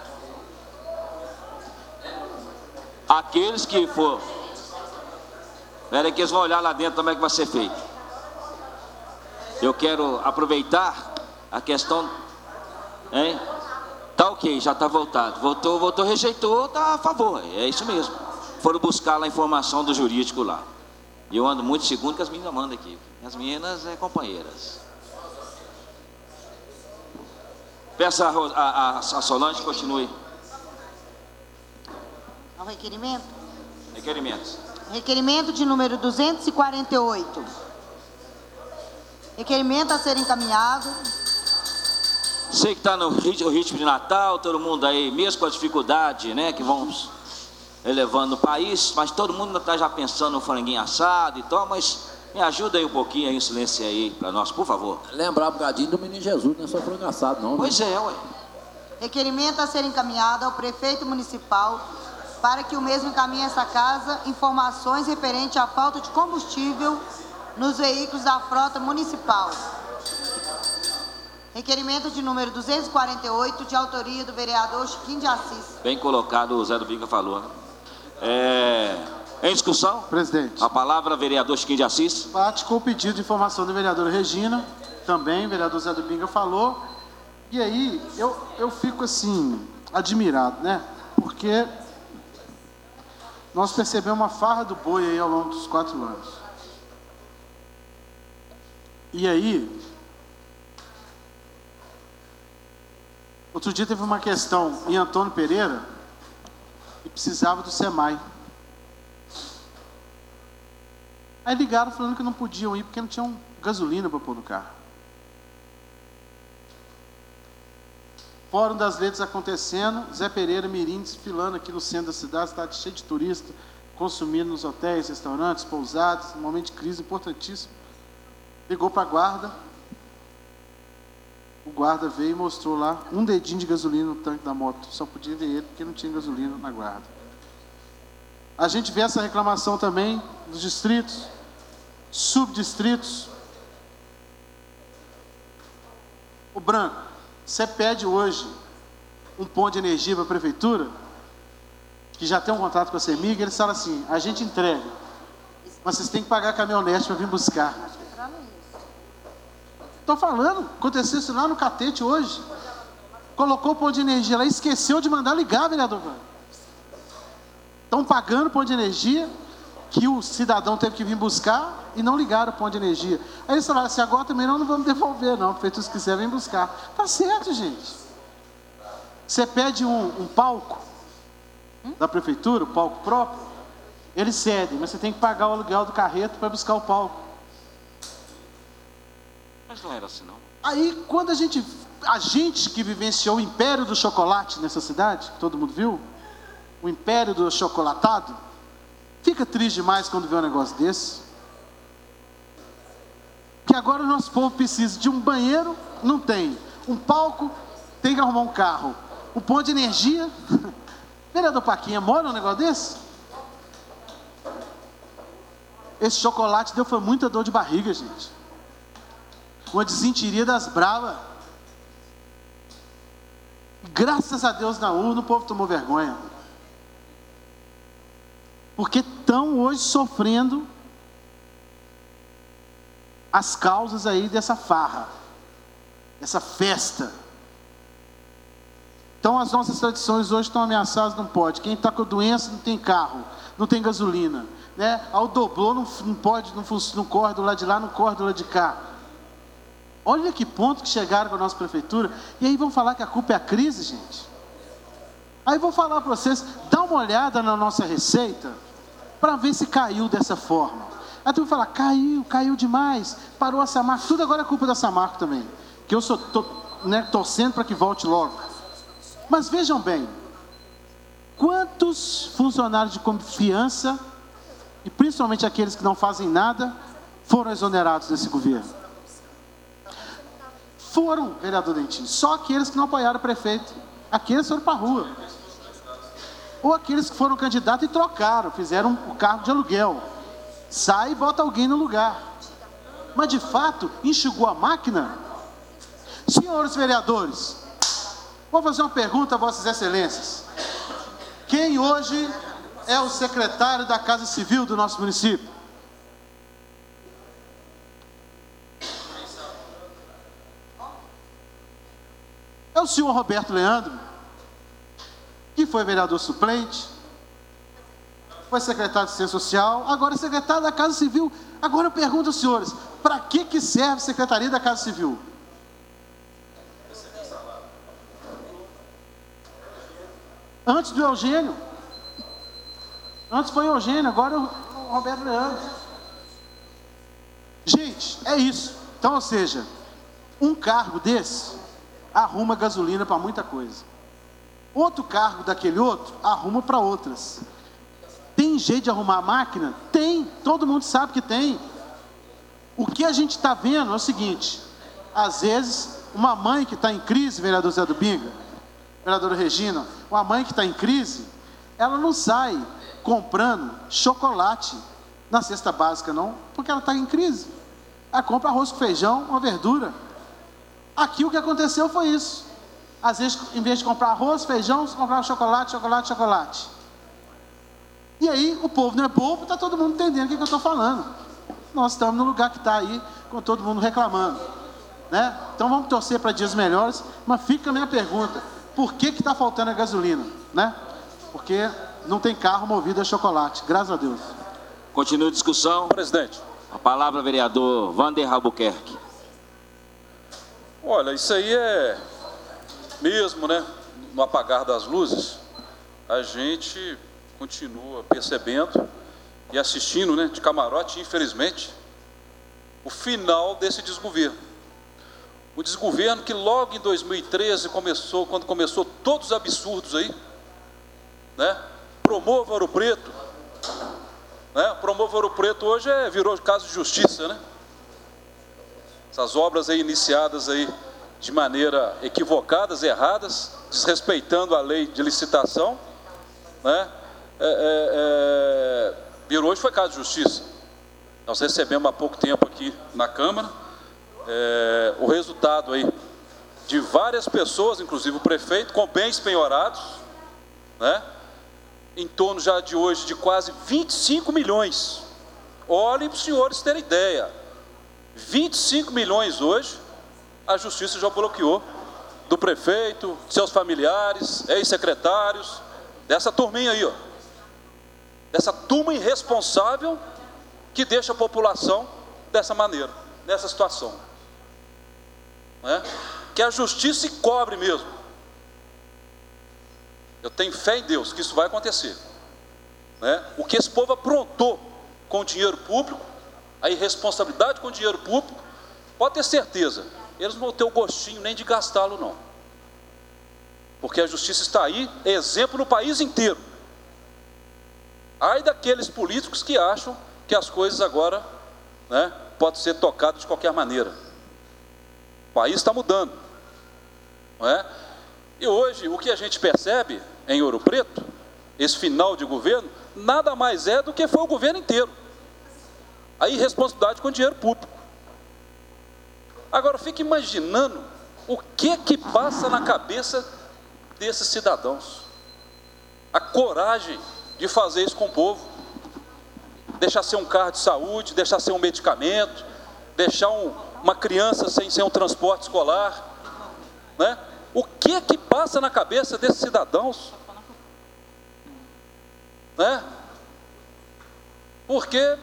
Aqueles que for... Espera aí que eles vão olhar lá dentro como é que vai ser feito. Eu quero aproveitar a questão... Hein? Tal que Ok, já está voltado. Voltou, voltou, rejeitou, está a favor. É isso mesmo. Foram buscar lá a informação do jurídico lá. E eu ando muito segundo que as meninas mandam aqui. As meninas é companheiras. Peça a, a, a Solange continue.
Ao requerimento?
Requerimentos.
Requerimento de número duzentos e quarenta e oito. Requerimento a ser encaminhado.
Sei que está no ritmo, ritmo de Natal, todo mundo aí, mesmo com a dificuldade, né, que vamos elevando no país, mas todo mundo ainda está já pensando no franguinho assado e tal, mas me ajuda aí um pouquinho aí, em silêncio aí para nós, por favor.
Lembrar um bocadinho do menino Jesus, não é só frango assado, não.
Pois é, ué.
Requerimento a ser encaminhado ao prefeito municipal para que o mesmo encaminhe a essa casa informações referentes à falta de combustível nos veículos da frota municipal. Requerimento de número duzentos e quarenta e oito, de autoria do vereador Chiquinho de Assis.
Bem colocado, o Zé do Bica falou, né? É... Em discussão?
Presidente.
A palavra, vereador Chiquinho de Assis.
Bate com o pedido de informação da vereadora Regina, também, o vereador Zé do Binga falou. E aí, eu, eu fico assim, admirado, né? Porque nós percebemos uma farra do boi aí ao longo dos quatro anos. E aí, outro dia teve uma questão em Antônio Pereira e precisava do SEMAI. Aí ligaram falando que não podiam ir porque não tinham gasolina para pôr no carro. Fórum das Letras acontecendo, Zé Pereira Mirim desfilando aqui no centro da cidade, cidade cheia de turistas, consumindo nos hotéis, restaurantes, pousadas, um momento de crise importantíssimo. Ligou para a guarda, o guarda veio e mostrou lá um dedinho de gasolina no tanque da moto, só podia ver ele porque não tinha gasolina na guarda. A gente vê essa reclamação também dos distritos, subdistritos. O Branco, você pede hoje um ponto de energia para a prefeitura, que já tem um contrato com a CEMIG, eles falam assim, a gente entrega, mas vocês têm que pagar a caminhonete para vir buscar. Estou falando, aconteceu isso lá no Catete hoje. Colocou o ponto de energia lá e esqueceu de mandar ligar, vereador. Estão pagando o ponto de energia que o cidadão teve que vir buscar e não ligaram o ponto de energia. Aí eles falaram assim, agora também não, não vamos devolver não, porque se quiser vem buscar. Tá certo, gente. Você pede um, um palco da prefeitura, o palco próprio, eles cedem, mas você tem que pagar o aluguel do carreto para buscar o palco.
Mas não era assim não.
Aí quando a gente, a gente que vivenciou o império do chocolate nessa cidade, que todo mundo viu, o império do chocolatado, fica triste demais quando vê um negócio desse. Que agora o nosso povo precisa de um banheiro, não tem. Um palco, tem que arrumar um carro. Um ponto de energia. Vereador Paquinha, mora um negócio desse? Esse chocolate deu foi muita dor de barriga, gente. Uma desentiria das bravas. Graças a Deus na urna o povo tomou vergonha. Porque estão hoje sofrendo as causas aí dessa farra, dessa festa. Então as nossas tradições hoje estão ameaçadas, não pode. Quem está com doença não tem carro, não tem gasolina, né? Ao doblô não, não pode, não, não corre do lado de lá, não corre do lado de cá. Olha que ponto que chegaram com a nossa prefeitura. E aí vão falar que a culpa é a crise, gente. Aí vou falar para vocês, dá uma olhada na nossa receita, para ver se caiu dessa forma. Aí tu vai falar, caiu, caiu demais, parou a Samarco, tudo agora é culpa da Samarco também, que eu sou tô, né, torcendo para que volte logo. Mas vejam bem, quantos funcionários de confiança, e principalmente aqueles que não fazem nada, foram exonerados desse governo? Foram, vereador Dentinho, só aqueles que não apoiaram o prefeito, aqueles foram para a rua. Ou aqueles que foram candidatos e trocaram, fizeram o cargo de aluguel. Sai e bota alguém no lugar. Mas de fato, enxugou a máquina? Senhores vereadores, vou fazer uma pergunta a vossas excelências. Quem hoje é o secretário da Casa Civil do nosso município? É o senhor Roberto Leandro. foi vereador suplente, foi secretário de Assistência Social, agora é secretário da Casa Civil. Agora eu pergunto aos senhores, para que, que serve a Secretaria da Casa Civil? Antes do Eugênio. Antes foi o Eugênio, agora é o Roberto Leandro. Gente, é isso. Então, ou seja, um cargo desse arruma gasolina para muita coisa. Outro cargo daquele outro arruma para outras. Tem jeito de arrumar a máquina? Tem, todo mundo sabe que tem. O que a gente está vendo é o seguinte: às vezes, uma mãe que está em crise, vereador Zé do Binga, vereadora Regina, uma mãe que está em crise, ela não sai comprando chocolate na cesta básica, não, porque ela está em crise. Ela compra arroz com feijão, uma verdura. Aqui o que aconteceu foi isso. Às vezes, em vez de comprar arroz, feijão, você comprava chocolate, chocolate, chocolate. E aí, o povo não é bobo, está todo mundo entendendo o que, que eu estou falando. Nós estamos no lugar que está aí, com todo mundo reclamando. Né? Então, vamos torcer para dias melhores, mas fica a minha pergunta: por que está faltando a gasolina? Né? Porque não tem carro movido a chocolate, graças a Deus.
Continua a discussão.
Presidente.
A palavra, vereador Vander Albuquerque.
Olha, isso aí é mesmo, né? No apagar das luzes, a gente continua percebendo e assistindo, né, de camarote, infelizmente, o final desse desgoverno. O desgoverno que logo em dois mil e treze começou, quando começou todos os absurdos aí, né? Promova Ouro Preto, né? Promova Ouro Preto hoje é, virou caso de justiça, né? Essas obras aí iniciadas aí de maneira equivocadas, erradas, desrespeitando a lei de licitação, né? É, é, é, virou hoje foi caso de justiça. Nós recebemos há pouco tempo aqui na Câmara é, o resultado aí de várias pessoas, inclusive o prefeito, com bens penhorados, né? Em torno já de hoje de quase vinte e cinco milhões. Olhem para os senhores terem ideia. vinte e cinco milhões hoje, a Justiça já bloqueou, do prefeito, seus familiares, ex-secretários, dessa turminha aí, ó. Dessa turma irresponsável que deixa a população dessa maneira, nessa situação. Né? Que a Justiça se cobre mesmo. Eu tenho fé em Deus que isso vai acontecer. Né? O que esse povo aprontou com o dinheiro público, a irresponsabilidade com o dinheiro público, pode ter certeza, eles não vão ter o gostinho nem de gastá-lo, não. Porque a justiça está aí, é exemplo no país inteiro. Ai daqueles políticos que acham que as coisas agora, né, podem ser tocadas de qualquer maneira. O país está mudando. Não é? E hoje, o que a gente percebe em Ouro Preto, esse final de governo, nada mais é do que foi o governo inteiro. A irresponsabilidade com o dinheiro público. Agora, fique imaginando o que que passa na cabeça desses cidadãos. A coragem de fazer isso com o povo. Deixar ser um carro de saúde, deixar ser um medicamento, deixar um, uma criança sem, sem um transporte escolar. Né? O que que passa na cabeça desses cidadãos? Né? Porque...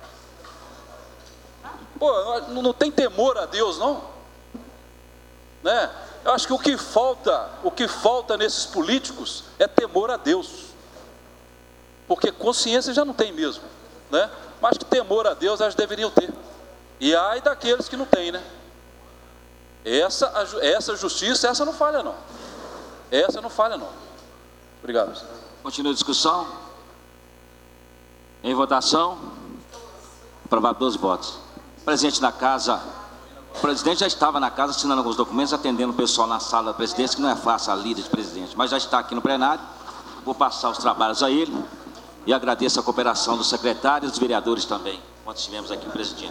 Pô, não tem temor a Deus, não? Né? Eu acho que o que falta, o que falta nesses políticos é temor a Deus. Porque consciência já não tem mesmo, né? Mas que temor a Deus elas deveriam ter. E ai daqueles que não têm, né? Essa, essa justiça, essa não falha, não. Essa não falha, não. Obrigado.
Continua a discussão. Em votação. Aprovado doze votos. Presidente da casa, o presidente já estava na casa assinando alguns documentos, atendendo o pessoal na sala da presidência, que não é fácil a lida de presidente, mas já está aqui no plenário. Vou passar os trabalhos a ele e agradeço a cooperação dos secretários e dos vereadores também, quando estivemos aqui presidindo.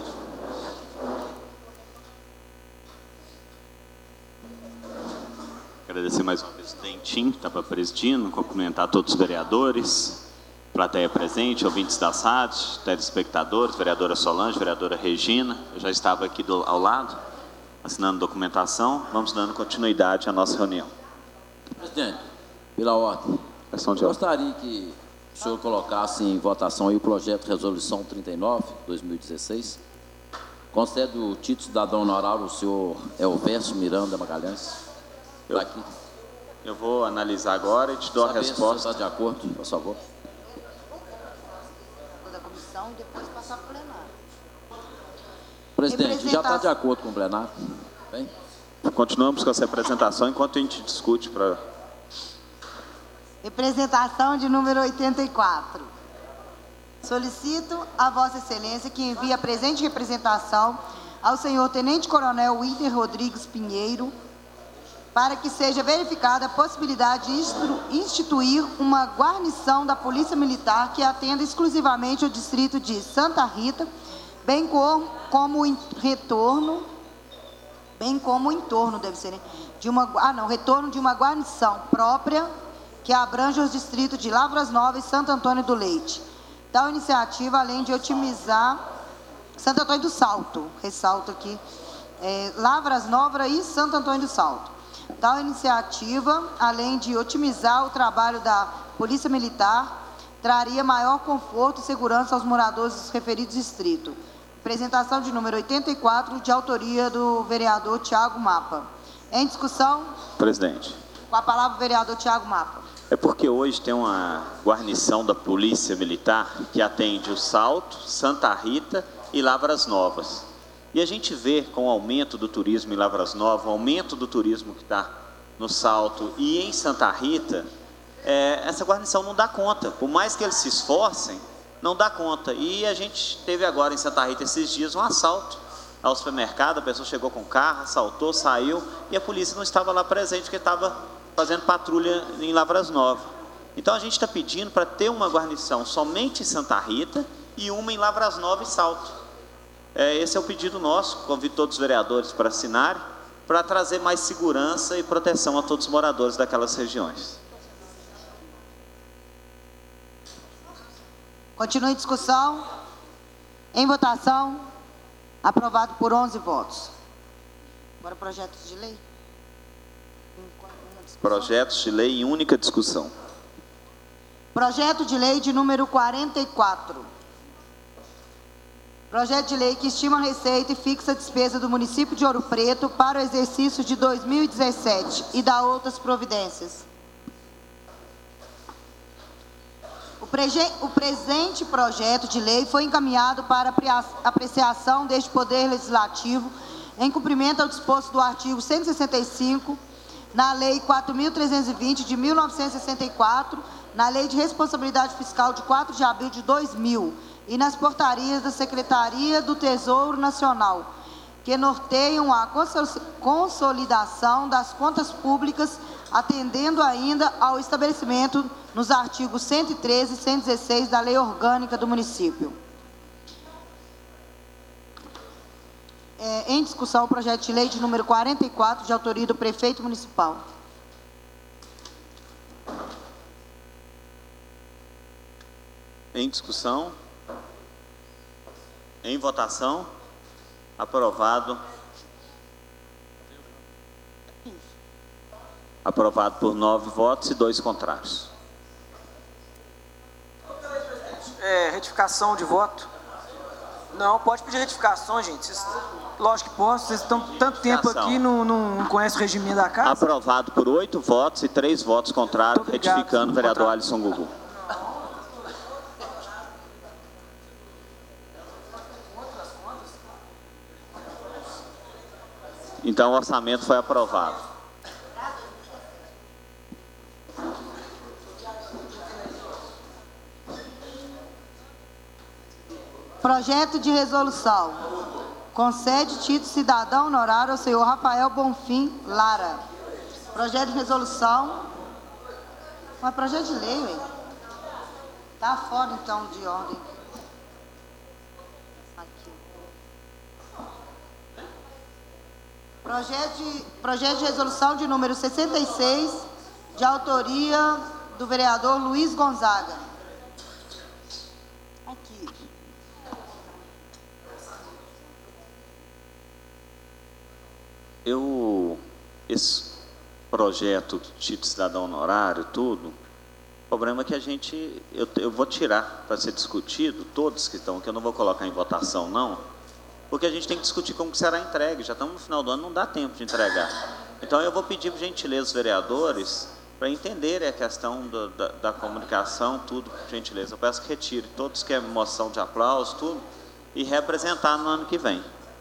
Agradecer mais uma vez o presidente que estava presidindo, cumprimentar todos os vereadores, plateia presente, ouvintes das rádios, telespectadores, vereadora Solange, vereadora Regina, eu já estava aqui do, ao lado, assinando documentação. Vamos dando continuidade à nossa reunião.
Presidente, pela ordem,
Questão de
Eu
ordem.
gostaria que o senhor colocasse em votação aí o projeto de resolução trinta e nove, dois mil e dezesseis. Concede o título de cidadão honorário ao senhor Elvésio Miranda Magalhães.
Eu-
Está aqui.
Eu vou analisar agora e te dou a
Saber se o
resposta.
senhor está de acordo, por favor.
Da comissão e depois passar para o plenário.
Presidente, já está
Representação.
de acordo com o plenário? Bem?
Continuamos com essa apresentação enquanto a gente discute para...
Representação de número oitenta e quatro. Solicito a Vossa Excelência que envie a presente representação ao senhor Tenente Coronel Wilder Rodrigues Pinheiro para que seja verificada a possibilidade de instru- instituir uma guarnição da Polícia Militar que atenda exclusivamente o distrito de Santa Rita, bem como, como em retorno, bem como o entorno, deve ser, né? de uma, ah não, retorno de uma guarnição própria que abrange os distritos de Lavras Novas e Santo Antônio do Leite. Tal iniciativa, além de otimizar Santo Antônio do Salto, ressalto aqui, é, Lavras Novas e Santo Antônio do Salto. Tal iniciativa, além de otimizar o trabalho da Polícia Militar, traria maior conforto e segurança aos moradores dos referidos distritos. Apresentação de número oitenta e quatro, de autoria do vereador Tiago Mapa. Em discussão,
Presidente,
com a palavra o vereador Tiago Mapa.
é porque hoje tem uma guarnição da Polícia Militar que atende o Salto, Santa Rita e Lavras Novas. E a gente vê com o aumento do turismo em Lavras Novas, o aumento do turismo que está no Salto e em Santa Rita, é, essa guarnição não dá conta. Por mais que eles se esforcem, não dá conta. E a gente teve agora em Santa Rita esses dias um assalto ao supermercado, a pessoa chegou com o carro, assaltou, saiu e a polícia não estava lá presente porque estava fazendo patrulha em Lavras Novas. Então a gente está pedindo para ter uma guarnição somente em Santa Rita e uma em Lavras Novas e Salto. É, esse é o pedido nosso, convido todos os vereadores para assinarem, para trazer mais segurança e proteção a todos os moradores daquelas regiões.
Continua em discussão. Em votação. Aprovado por onze votos. Agora projetos de lei.
Projetos de lei em única discussão.
Projeto de lei de número quarenta e quatro. Projeto de lei que estima a receita e fixa a despesa do município de Ouro Preto para o exercício de dois mil e dezessete e dá outras providências. O, prege- o presente projeto de lei foi encaminhado para aprea- apreciação deste Poder Legislativo em cumprimento ao disposto do artigo cento e sessenta e cinco, na Lei quatro mil trezentos e vinte de mil novecentos e sessenta e quatro, na Lei de Responsabilidade Fiscal de quatro de abril de dois mil e nas portarias da Secretaria do Tesouro Nacional, que norteiam a consol- consolidação das contas públicas, atendendo ainda ao estabelecimento nos artigos cento e treze e cento e dezesseis da Lei Orgânica do Município. É, em discussão, o projeto de lei de número quarenta e quatro, de autoria do prefeito municipal.
Em discussão. Em votação. Aprovado. Aprovado por nove votos e dois contrários.
É, retificação de voto. Não, pode pedir retificação, gente. Vocês, lógico que posso. Vocês estão tanto tempo
Retificação.
aqui, não, não conhecem o regime da casa.
Aprovado por oito votos e três votos contrários,
Muito obrigado.
retificando o vereador
Contrário.
Alisson Gugu. Então o orçamento foi aprovado.
Projeto de resolução. Concede título cidadão honorário ao senhor Rafael Bonfim Lara. Projeto de resolução. Mas projeto de lei, ué. Tá fora, então, de ordem. Aqui. Projeto de, projeto de resolução de número sessenta e seis, de autoria do vereador Luiz Gonzaga. Aqui.
Eu, esse projeto de título cidadão honorário, tudo, O problema é que a gente, eu, eu vou tirar para ser discutido, todos que estão aqui, eu não vou colocar em votação não, porque a gente tem que discutir como que será entregue, já estamos no final do ano, não dá tempo de entregar. Então eu vou pedir por gentileza os vereadores, para entenderem a questão do, da, da comunicação, tudo, por gentileza. Eu peço que retire todos que é moção de aplauso, tudo, e representar no ano que vem.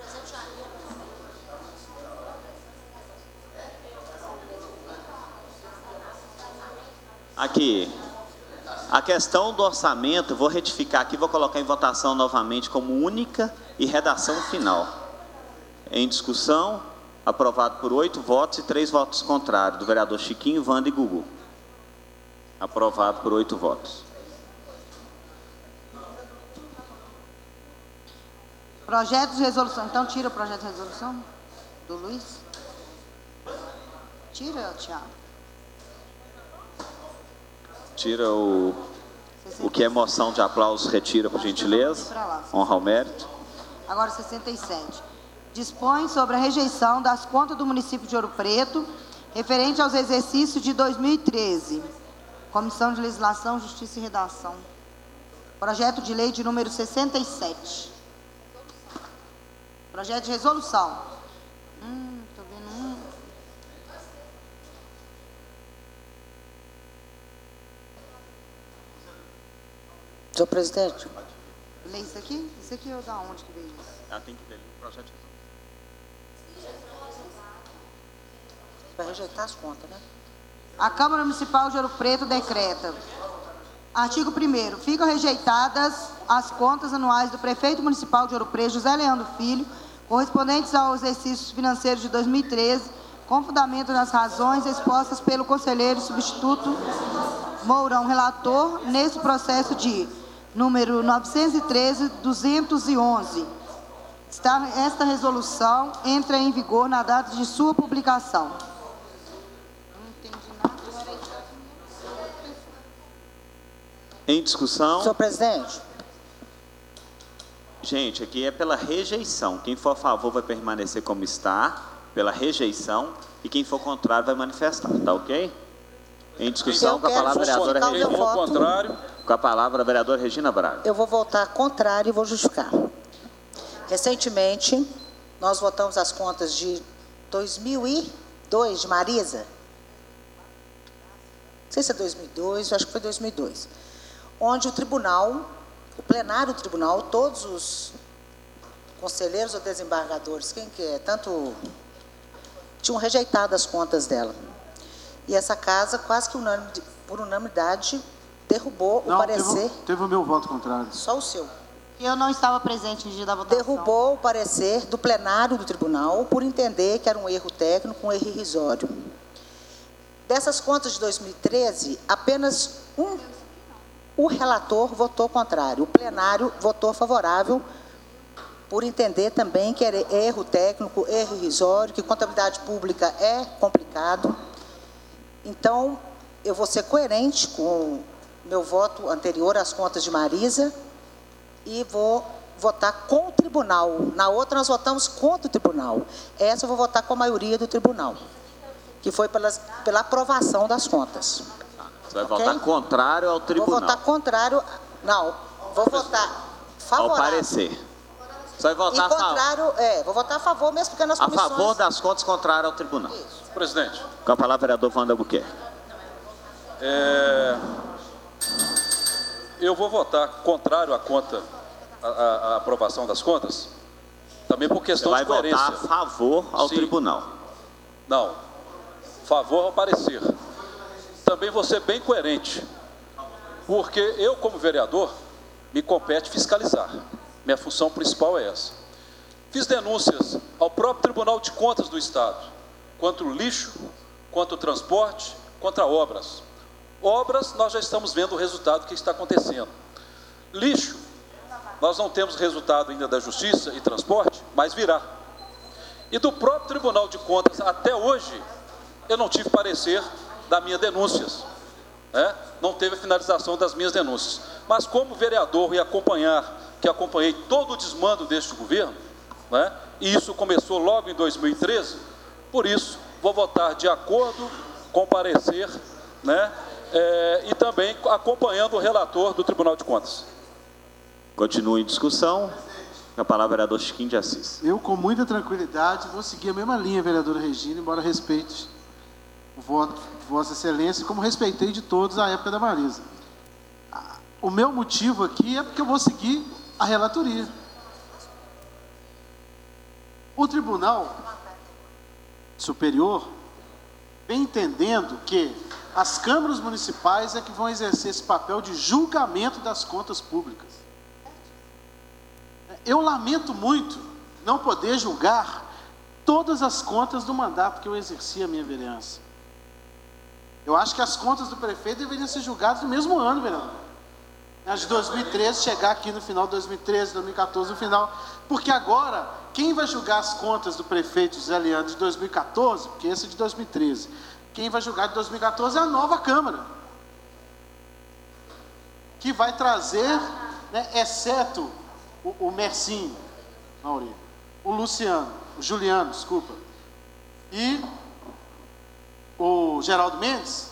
Aqui, a questão do orçamento, vou retificar aqui, vou colocar em votação novamente como única e redação final. Em discussão, aprovado por oito votos e três votos contrários, do vereador Chiquinho, Wanda e Gugu. Aprovado por oito votos.
Projeto de resolução. Então, tira o projeto de resolução do Luiz. Tira, Tiago.
Tira o, o que é moção de aplauso, retira, por gentileza. Honra ao mérito.
Agora, sessenta e sete. Dispõe sobre a rejeição das contas do município de Ouro Preto, referente aos exercícios de dois mil e treze. Comissão de Legislação, Justiça e Redação. Projeto de lei de número sessenta e sete. Projeto de resolução. Hum, tô vendo um.
Senhor presidente.
Lê isso aqui? Isso aqui é da onde que veio isso?
Ah, tem que ver no projeto de resolução.
Vai rejeitar as contas, né?
A Câmara Municipal de Ouro Preto decreta. Artigo primeiro. Ficam rejeitadas as contas anuais do prefeito municipal de Ouro Preto, José Leandro Filho, correspondentes aos exercícios financeiros de dois mil e treze, com fundamento nas razões expostas pelo conselheiro substituto Mourão, relator, nesse processo de número novecentos e treze, duzentos e onze. Esta, esta resolução entra em vigor na data de sua publicação.
Em discussão.
Senhor presidente.
Gente, aqui é pela rejeição. Quem for a favor vai permanecer como está, pela rejeição, e quem for contrário vai manifestar, tá ok? Em discussão, com a palavra a vereadora Regina.
Quem for contrário.
Com a palavra a vereadora Regina Braga.
Eu vou votar contrário e vou justificar. Recentemente, nós votamos as contas de dois mil e dois, de Marisa. Não sei se é dois mil e dois, acho que foi dois mil e dois. Onde o tribunal, o plenário do tribunal, todos os conselheiros ou desembargadores, quem que é, tanto, tinham rejeitado as contas dela. E essa casa, quase que unânime, por unanimidade, derrubou
não,
o parecer.
Teve, teve o meu voto contrário.
Só o seu.
Eu não estava presente no dia da votação.
Derrubou o parecer do plenário do tribunal por entender que era um erro técnico, um erro irrisório. Dessas contas de dois mil e treze, apenas um, o relator votou contrário. O plenário votou favorável por entender também que era erro técnico, erro irrisório, que contabilidade pública é complicado. Então, eu vou ser coerente com o meu voto anterior às contas de Marisa e vou votar com o tribunal. Na outra, nós votamos contra o tribunal. Essa eu vou votar com a maioria do tribunal, que foi pelas, pela aprovação das contas.
Você vai okay? votar contrário ao tribunal.
Vou votar contrário, não, vou votar favorável.
Ao parecer. Você vai votar
e contrário, a favor. É, vou votar a favor mesmo porque nas comissões...
A favor das contas, contrário ao tribunal.
Isso.
Presidente.
Com a palavra, vereador Wanda Albuquerque.
É... Eu vou votar contrário à conta, à, à aprovação das contas, também por questão
Você vai
de coerência.
votar a favor ao
Sim.
tribunal.
Não, favor ao parecer. Também vou ser bem coerente, porque eu, como vereador, me compete fiscalizar. Minha função principal é essa. Fiz denúncias ao próprio Tribunal de Contas do Estado, quanto o lixo, quanto o transporte, contra obras. Obras, nós já estamos vendo o resultado que está acontecendo. Lixo, nós não temos resultado ainda da Justiça e Transporte, mas virá. E do próprio Tribunal de Contas, até hoje, eu não tive parecer das minhas denúncias. Né? Não teve a finalização das minhas denúncias. Mas como vereador e acompanhar, que acompanhei todo o desmando deste governo, né? E isso começou logo em dois mil e treze, por isso, vou votar de acordo com o parecer, né? é, e também acompanhando o relator do Tribunal de Contas.
Continua em discussão. Com a palavra, vereador Chiquinho de Assis.
Eu, com muita tranquilidade, vou seguir a mesma linha, vereadora Regina, embora respeite o voto de Vossa Excelência, como respeitei de todos à época da Marisa. O meu motivo aqui é porque eu vou seguir a relatoria. O Tribunal Superior vem entendendo que as câmaras municipais é que vão exercer esse papel de julgamento das contas públicas. Eu lamento muito não poder julgar todas as contas do mandato que eu exerci a minha vereança. Eu acho que as contas do prefeito deveriam ser julgadas no mesmo ano, vereador. As de dois mil e treze, chegar aqui no final de dois mil e treze, dois mil e quatorze, no final. Porque agora, quem vai julgar as contas do prefeito José Leandro de dois mil e quatorze, porque esse é de dois mil e treze, quem vai julgar de dois mil e quatorze é a nova Câmara. Que vai trazer, né, exceto o, o Mercinho, Maurício, o Luciano, o Juliano, desculpa, e o Geraldo Mendes,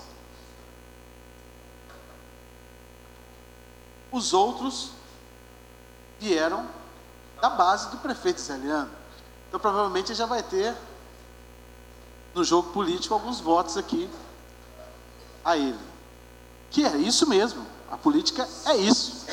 os outros vieram da base do prefeito Zé Leandro. Então, provavelmente, ele já vai ter, no jogo político, alguns votos aqui a ele. Que é isso mesmo. A política é isso.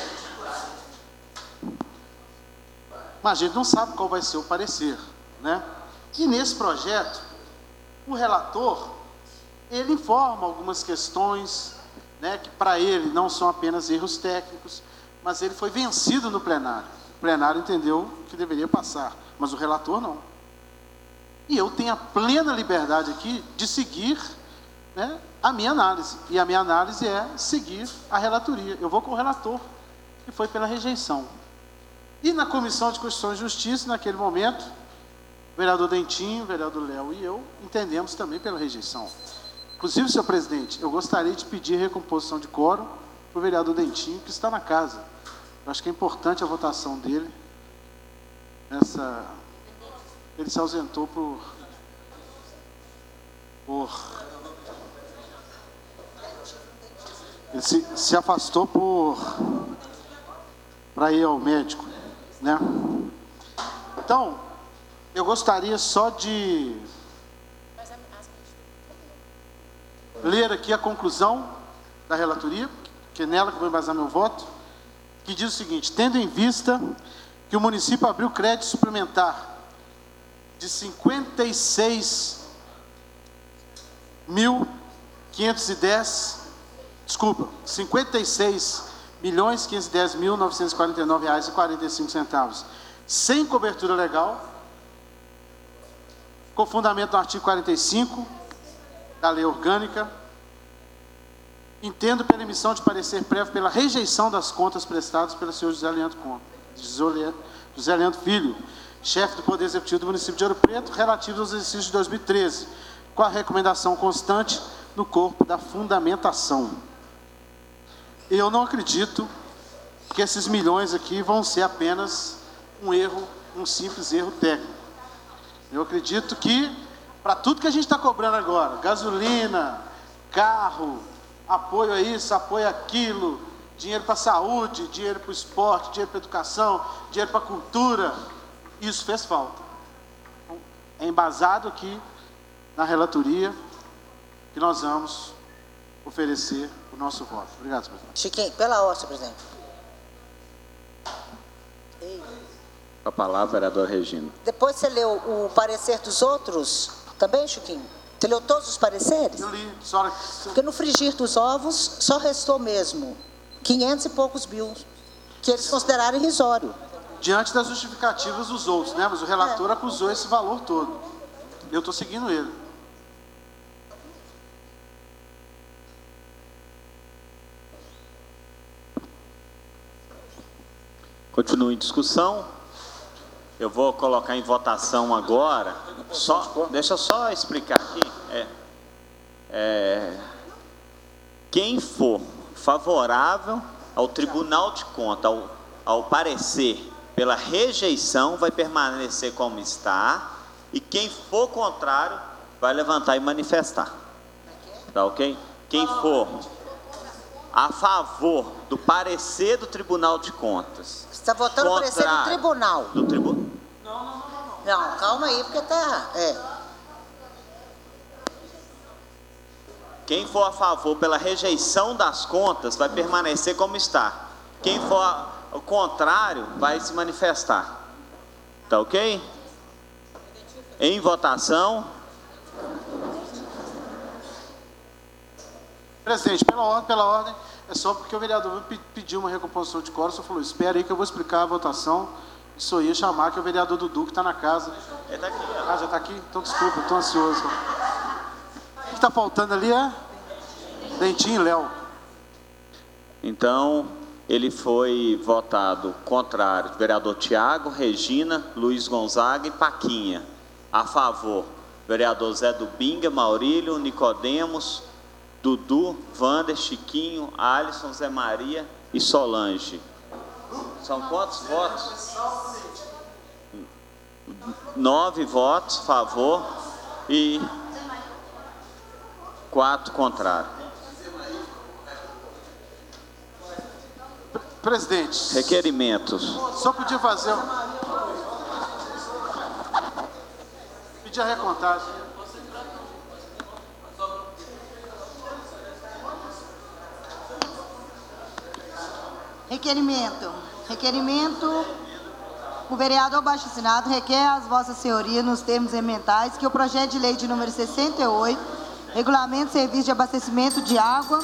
Mas a gente não sabe qual vai ser o parecer, né? E nesse projeto, o relator, ele informa algumas questões, né, que para ele não são apenas erros técnicos, mas ele foi vencido no plenário. O plenário entendeu que deveria passar, mas o relator não. E eu tenho a plena liberdade aqui de seguir, né, a minha análise. E a minha análise é seguir a relatoria. Eu vou com o relator, que foi pela rejeição. E na Comissão de Constituição e Justiça, naquele momento, o vereador Dentinho, o vereador Léo e eu entendemos também pela rejeição. Inclusive, senhor presidente, eu gostaria de pedir recomposição de quórum para o vereador Dentinho, que está na casa. Eu acho que é importante a votação dele. Essa... Ele se ausentou por... por... Ele se, se afastou por... para ir ao médico, né? Então, eu gostaria só de ler aqui a conclusão da relatoria, que é nela que eu vou embasar meu voto, que diz o seguinte: tendo em vista que o município abriu crédito suplementar de cinquenta e seis mil quinhentos e dez, desculpa, cinquenta e seis milhões quinhentos e dez mil novecentos e quarenta e nove reais e quarenta e cinco centavos, sem cobertura legal, com fundamento no artigo quarenta e cinco da Lei Orgânica, entendo pela emissão de parecer prévio pela rejeição das contas prestadas pelo senhor José Leandro Conta, José Leandro Filho, chefe do Poder Executivo do município de Ouro Preto, relativos aos exercícios de dois mil e treze, com a recomendação constante no corpo da fundamentação. Eu não acredito que esses milhões aqui vão ser apenas um erro, um simples erro técnico. Eu acredito que, para tudo que a gente está cobrando agora, gasolina, carro, apoio a isso, apoio a aquilo, dinheiro para a saúde, dinheiro para o esporte, dinheiro para a educação, dinheiro para a cultura, isso fez falta. É embasado aqui na relatoria que nós vamos oferecer o nosso voto. Obrigado, senhor presidente.
Chiquinho, pela ordem, senhor presidente.
Com a palavra, vereador Regina.
Depois você leu o parecer dos outros também, Chiquinho? Você leu todos os pareceres?
Eu li, senhora...
Porque no frigir dos ovos só restou mesmo quinhentos e poucos mil, que eles consideraram irrisório.
Diante das justificativas dos outros, né? Mas o relator é. acusou esse valor todo. Eu estou seguindo ele.
Continua em discussão. Eu vou colocar em votação agora. Só, deixa eu só explicar aqui. É, é, quem for favorável ao Tribunal de Contas, ao, ao parecer pela rejeição, vai permanecer como está. E quem for contrário, vai levantar e manifestar. Tá ok? Quem for a favor do parecer do Tribunal de Contas.
Você está votando o parecer do tribunal.
Do tribu...
Não, não, não, não. Não, calma aí, porque tá... É.
Quem for a favor pela rejeição das contas vai permanecer como está. Quem for o contrário vai se manifestar. Tá ok? Em votação.
Presidente, pela ordem, pela ordem, é só porque o vereador pediu uma recomposição de quórum, só falou, espera aí que eu vou explicar a votação. Isso ia chamar que é o vereador Dudu que está na casa.
Ele está aqui.
Ah, já está aqui? Então desculpa, estou ansioso. O que está faltando ali é Dentinho e Léo.
Então, ele foi votado contrário. Vereador Tiago, Regina, Luiz Gonzaga e Paquinha. A favor, vereador Zé Dubinga, Maurílio, Nicodemos, Dudu, Wander, Chiquinho, Alisson, Zé Maria e Solange. São quantos votos? Nove votos a favor e quatro contrários.
Presidente.
Requerimentos.
Só podia fazer... Pedir a recontagem.
Requerimento. Requerimento. O vereador abaixo assinado requer às vossas senhorias, nos termos ementados, que o projeto de lei de número sessenta e oito, regulamento de serviço de abastecimento de água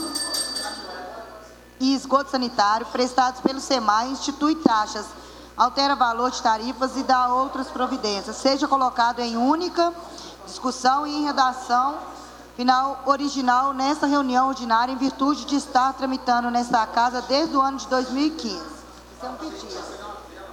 e esgoto sanitário prestados pelo SEMAI, institui taxas, altera valor de tarifas e dá outras providências, seja colocado em única discussão e em redação final original nesta reunião ordinária, em virtude de estar tramitando nesta casa desde o ano de dois mil e quinze. Isso é um pedido.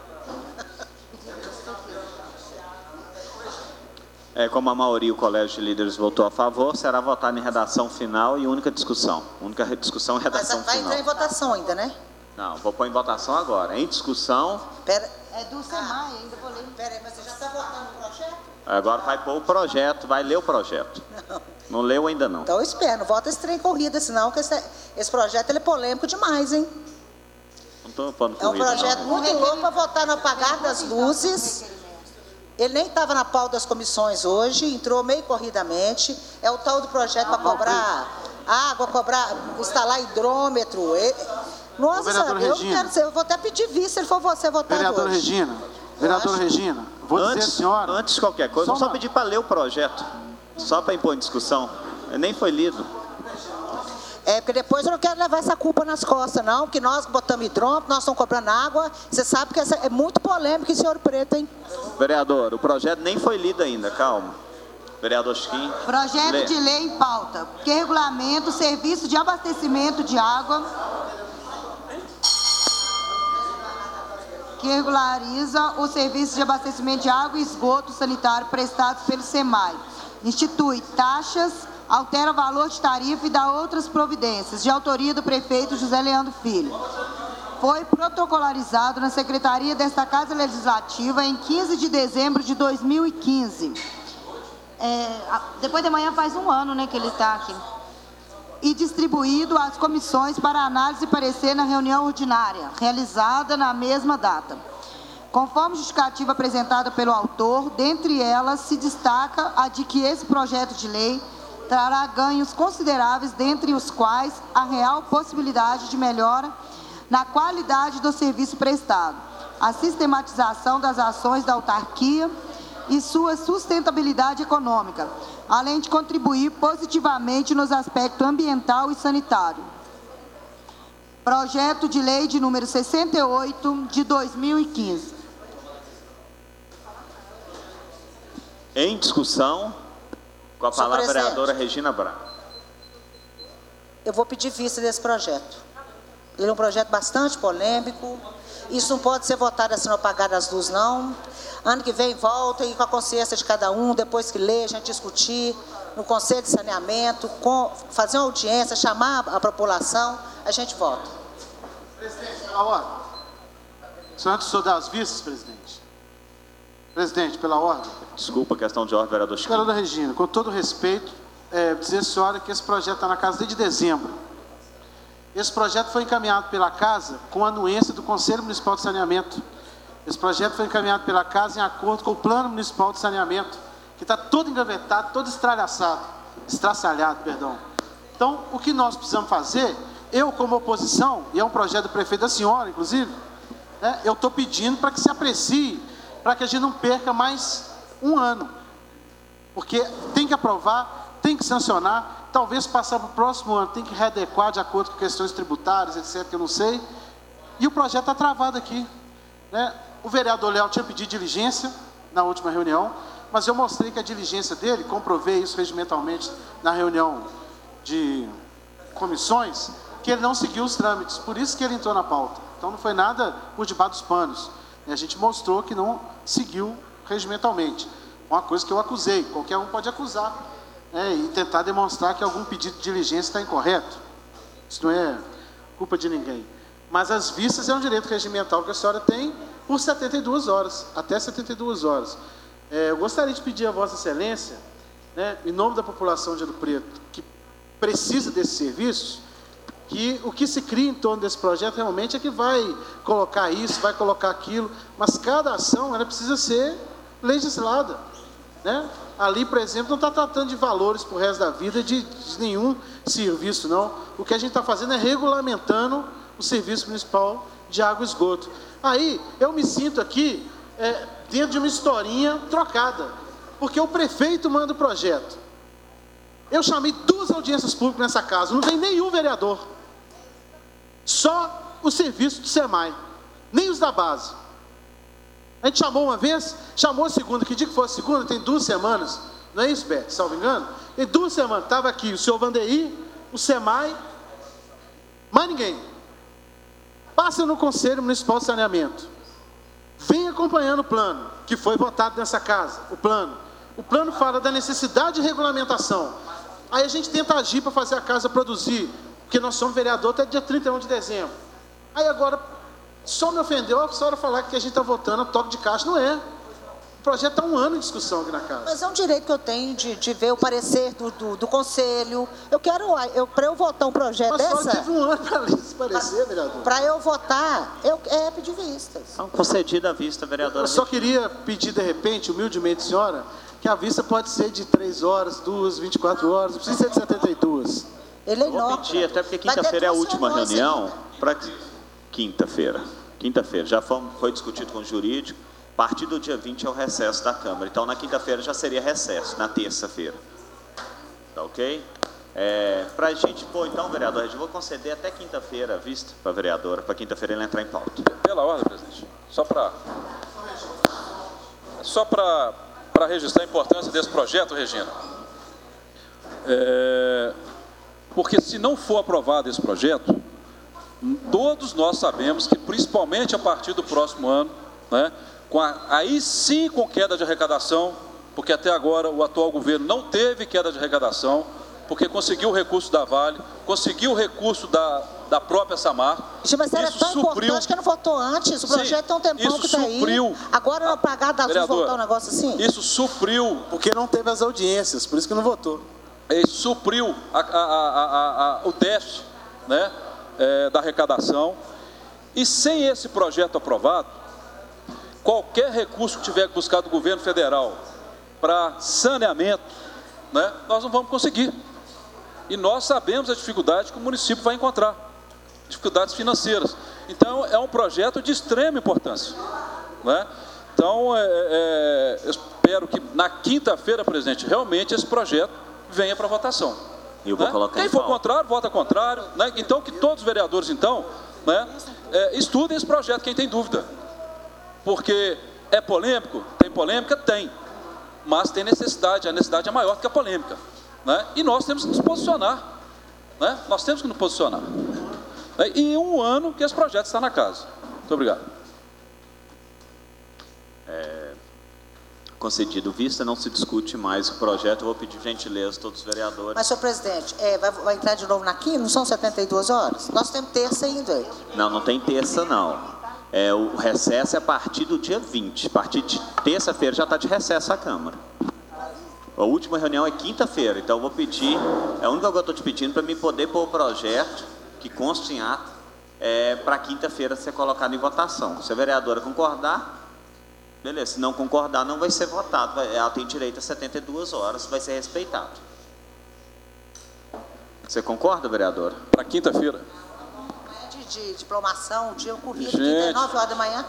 É, como a maioria, o Colégio de Líderes votou a favor, será votado em redação final e única discussão. Única discussão e redação
Mas vai
final.
entrar em votação ainda, né?
Não, vou pôr em votação agora. Em discussão.
Pera...
É do SEMAI, ainda vou ler.
Pera aí, mas você já está votando o projeto?
Agora vai pôr o projeto, vai ler o projeto.
Não.
Não leu ainda não.
Então eu espero, não vota esse trem corrida, senão que esse, esse projeto ele é polêmico demais, hein?
Não estou pondo
É um
corrida,
projeto
não.
muito louco para votar no apagar das luzes. Ele nem estava na pauta das comissões hoje, entrou meio corridamente. É o tal do projeto para cobrar água, cobrar, instalar hidrômetro. E, nossa,
vereador
eu
Regina.
quero ser, eu vou até pedir vice se ele for você votar
Vereadora
hoje.
Regina, vereadora
acho-
Regina, vou dizer
Antes,
a senhora...
antes de qualquer coisa,
Só
vou só
uma-
pedir para ler o projeto. Só para impor em discussão. Nem foi lido.
É, porque depois eu não quero levar essa culpa nas costas, não, porque nós botamos hidrômetro, nós estamos cobrando água. Você sabe que essa é muito polêmico em Senhor Preto, hein?
Vereador, o projeto nem foi lido ainda, calma. Vereador Chiquinho.
Projeto
lê.
de lei em pauta, que regulamenta o serviço de abastecimento de água, que regulariza o serviço de abastecimento de água e esgoto sanitário prestados pelo SEMAI, institui taxas, altera valor de tarifa e dá outras providências, de autoria do prefeito José Leandro Filho. Foi protocolarizado na Secretaria desta Casa Legislativa em quinze de dezembro de dois mil e quinze. É, a- depois de amanhã faz um ano, né, que ele está aqui. E distribuído às comissões para análise e parecer na reunião ordinária, realizada na mesma data. Conforme justificativa apresentada pelo autor, dentre elas se destaca a de que esse projeto de lei trará ganhos consideráveis, dentre os quais a real possibilidade de melhora na qualidade do serviço prestado, a sistematização das ações da autarquia e sua sustentabilidade econômica, além de contribuir positivamente nos aspectos ambiental e sanitário. Projeto de lei de número sessenta e oito, de dois mil e quinze.
Em discussão, com a
Senhor
palavra a
presidente.
vereadora Regina Braga.
Eu vou pedir vista desse projeto. Ele é um projeto bastante polêmico. Isso não pode ser votado assim no apagar das luzes, não. Ano que vem volta e com a consciência de cada um, depois que ler, a gente discutir no Conselho de Saneamento, com, fazer uma audiência, chamar a população, a gente vota.
Presidente, pela ordem. Só antes de eu dar as vistas, presidente. Presidente, pela ordem.
Desculpa, questão de ordem, vereador Chiquinho.
Vereadora Regina, com todo respeito, é, dizer à senhora que esse projeto está na casa desde dezembro. Esse projeto foi encaminhado pela Casa com a anuência do Conselho Municipal de Saneamento. Esse projeto foi encaminhado pela Casa em acordo com o Plano Municipal de Saneamento, que está todo engavetado, todo estralhaçado, estraçalhado, perdão. Então, o que nós precisamos fazer, eu como oposição, e é um projeto do prefeito da senhora, inclusive, né, eu estou pedindo para que se aprecie, para que a gente não perca mais um ano. Porque tem que aprovar, tem que sancionar, talvez passar para o próximo ano, tem que readequar de acordo com questões tributárias, etcétera, que eu não sei. E o projeto está travado aqui, né? O vereador Léo tinha pedido diligência na última reunião, mas eu mostrei que a diligência dele, comprovei isso regimentalmente na reunião de comissões, que ele não seguiu os trâmites, por isso que ele entrou na pauta. Então não foi nada por debaixo dos panos. A gente mostrou que não seguiu regimentalmente. Uma coisa que eu acusei, qualquer um pode acusar, né, e tentar demonstrar que algum pedido de diligência está incorreto. Isso não é culpa de ninguém. Mas as vistas é um direito regimental que a senhora tem por setenta e duas horas, até setenta e duas horas. É, eu gostaria de pedir a Vossa Excelência, né, em nome da população de Ouro Preto, que precisa desse serviço, que o que se cria em torno desse projeto realmente é que vai colocar isso, vai colocar aquilo, mas cada ação ela precisa ser legislada, né? Ali, por exemplo, não está tratando de valores para o resto da vida de, de nenhum serviço, não. O que a gente está fazendo é regulamentando o Serviço Municipal de Água e Esgoto. Aí, eu me sinto aqui é, dentro de uma historinha trocada, porque o prefeito manda o projeto. Eu chamei duas audiências públicas nessa casa, não vem nenhum vereador. Só o serviço do SEMAI, nem os da base. A gente chamou uma vez, chamou a segunda, que dia que foi a segunda? Tem duas semanas, não é isso, Beth, salvo engano? Tem duas semanas, estava aqui o senhor Vandeir, o SEMAI, mais ninguém. Passa no Conselho Municipal de Saneamento, vem acompanhando o plano, que foi votado nessa casa, o plano. O plano fala da necessidade de regulamentação. Aí a gente tenta agir para fazer a casa produzir, porque nós somos vereador até dia trinta e um de dezembro. Aí agora, só me ofendeu a senhora falar que a gente está votando a toque de caixa. Não é. O projeto está um ano em discussão aqui na casa.
Mas é um direito que eu tenho de, de ver o parecer do, do, do conselho. Eu quero, eu, para eu votar um projeto
mas
dessa...
Mas só teve um ano para ler esse parecer, vereador.
Para eu votar, eu, é pedir vistas.
Então, concedida a vista, vereadora.
Eu só queria pedir, de repente, humildemente, senhora, que a vista pode ser de três horas, duas, vinte e quatro horas, não precisa ser de setenta e duas.
Ele é
Vou
enorme.
pedir, até porque quinta-feira é a última reunião, para quinta-feira. Quinta-feira, já foi, foi discutido com o jurídico, a partir do dia vinte é o recesso da Câmara. Então, na quinta-feira já seria recesso, na terça-feira. Tá ok? É, para a gente, pô, então, vereador, eu vou conceder até quinta-feira a vista para a vereadora, para quinta-feira ele entrar em pauta.
Pela ordem, presidente. Só para... Só para... para registrar a importância desse projeto, Regina. É, porque se não for aprovado esse projeto, todos nós sabemos que, principalmente a partir do próximo ano, né, com a, aí sim com queda de arrecadação, porque até agora o atual governo não teve queda de arrecadação, porque conseguiu o recurso da Vale, conseguiu o recurso da, da própria Samar.
Mas era
isso
tão
supriu,
importante que não votou antes. O projeto tem um tempão que está aí.
Supriu,
agora não pagar da Azul voltar um negócio assim?
Isso supriu.
Porque não teve as audiências, por isso que não votou.
Isso supriu a, a, a, a, o déficit, né, é, da arrecadação. E sem esse projeto aprovado, qualquer recurso que tiver que buscar do governo federal para saneamento, né, nós não vamos conseguir. E nós sabemos a dificuldade que o município vai encontrar, dificuldades financeiras. Então, é um projeto de extrema importância, né? Então, é, é, eu espero que na quinta-feira, presidente, realmente esse projeto venha para votação.
Eu vou
né?
colocar
Quem
em
for
pauta.
contrário, vota contrário, né? Então, que todos os vereadores, então, né, é, estudem esse projeto, quem tem dúvida. Porque é polêmico? Tem polêmica? Tem. Mas tem necessidade, a necessidade é maior do que a polêmica, né? E nós temos que nos posicionar, né? Nós temos que nos posicionar. E um ano que esse projeto está na casa. Muito obrigado.
É, concedido vista, não se discute mais o projeto. Eu vou pedir gentileza a todos os vereadores.
Mas, senhor presidente, é, vai, vai entrar de novo na quinta? Não são setenta e duas horas? Nós temos terça ainda aí.
Não, não tem terça, não. É, o recesso é a partir do dia vinte. A partir de terça-feira já está de recesso a Câmara. A última reunião é quinta-feira, então eu vou pedir, é a única coisa que eu estou te pedindo para mim poder pôr o projeto, que conste em ato, é, para quinta-feira ser colocado em votação. Se a vereadora concordar, beleza. Se não concordar, não vai ser votado. Vai, ela tem direito a setenta e duas horas, vai ser respeitado. Você concorda, vereadora?
Para quinta-feira.
De, de diplomação, o dia ocorrido,
Gente.
nove horas da manhã.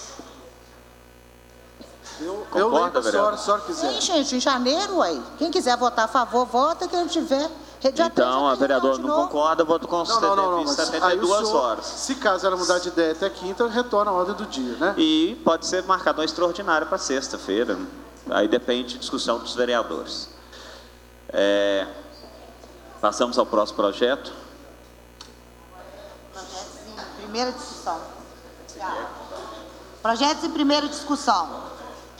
Eu,
Concorda,
eu leio para a senhora,
vereador?
se a senhora quiser.
Sim, gente, em janeiro, ué. Quem quiser votar a favor, vota. Quem não tiver... já
Então,
tem-
a
já
vereadora
tem
não
de novo.
concorda, voto com
Não, não, não, não, mas
setenta
aí
e
o
duas
senhor,
horas.
se caso ela mudar de ideia até quinta, retorna a ordem do dia, né?
E pode ser marcado uma extraordinária para sexta-feira. Aí depende de discussão dos vereadores. É, passamos ao próximo projeto.
Projetos em primeira discussão. Projetos em primeira discussão.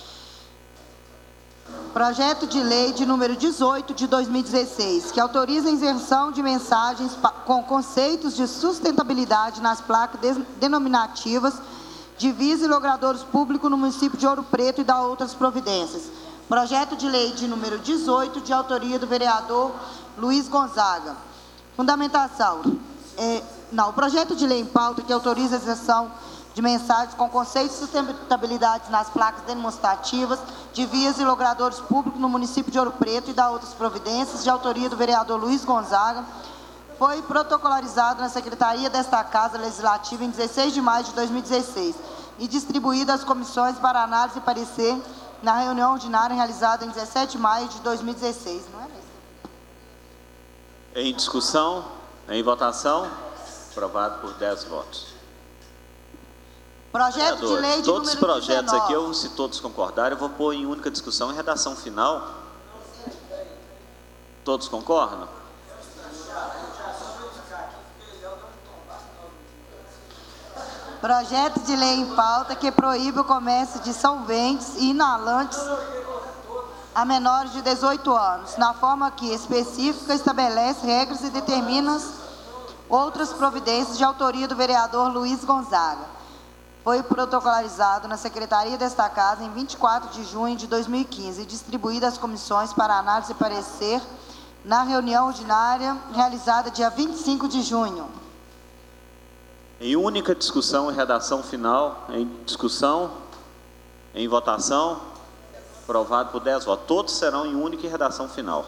Projeto de lei de número dezoito de dois mil e dezesseis, que autoriza a inserção de mensagens pa- com conceitos de sustentabilidade nas placas des- denominativas de visa e logradouros públicos no município de Ouro Preto e da outras providências. Projeto de lei de número dezoito, de autoria do vereador Luiz Gonzaga. Fundamentação. É, não, o projeto de lei em pauta que autoriza a inserção de mensagens com conceitos de sustentabilidade nas placas demonstrativas de vias e logradouros públicos no município de Ouro Preto e da outras providências, de autoria do vereador Luiz Gonzaga, foi protocolarizado na Secretaria desta Casa Legislativa em dezesseis de maio de dois mil e dezesseis e distribuído às comissões para análise e parecer na reunião ordinária realizada em dezessete de maio de dois mil e dezesseis. Não é mesmo?
Em discussão, em votação, aprovado por dez votos.
Projeto de lei de
Todos os
número
projetos
dezenove.
aqui, eu, se todos concordarem, eu vou pôr em única discussão em redação final. Todos concordam?
Projeto de lei em pauta que proíbe o comércio de solventes e inalantes a menores de dezoito anos, na forma que específica estabelece regras e determina outras providências de autoria do vereador Luiz Gonzaga. Foi protocolarizado na Secretaria desta Casa em vinte e quatro de junho de dois mil e quinze e distribuído às comissões para análise e parecer na reunião ordinária realizada dia vinte e cinco de junho.
Em única discussão e redação final, em discussão, em votação, aprovado por dez votos. Todos serão em única e redação final.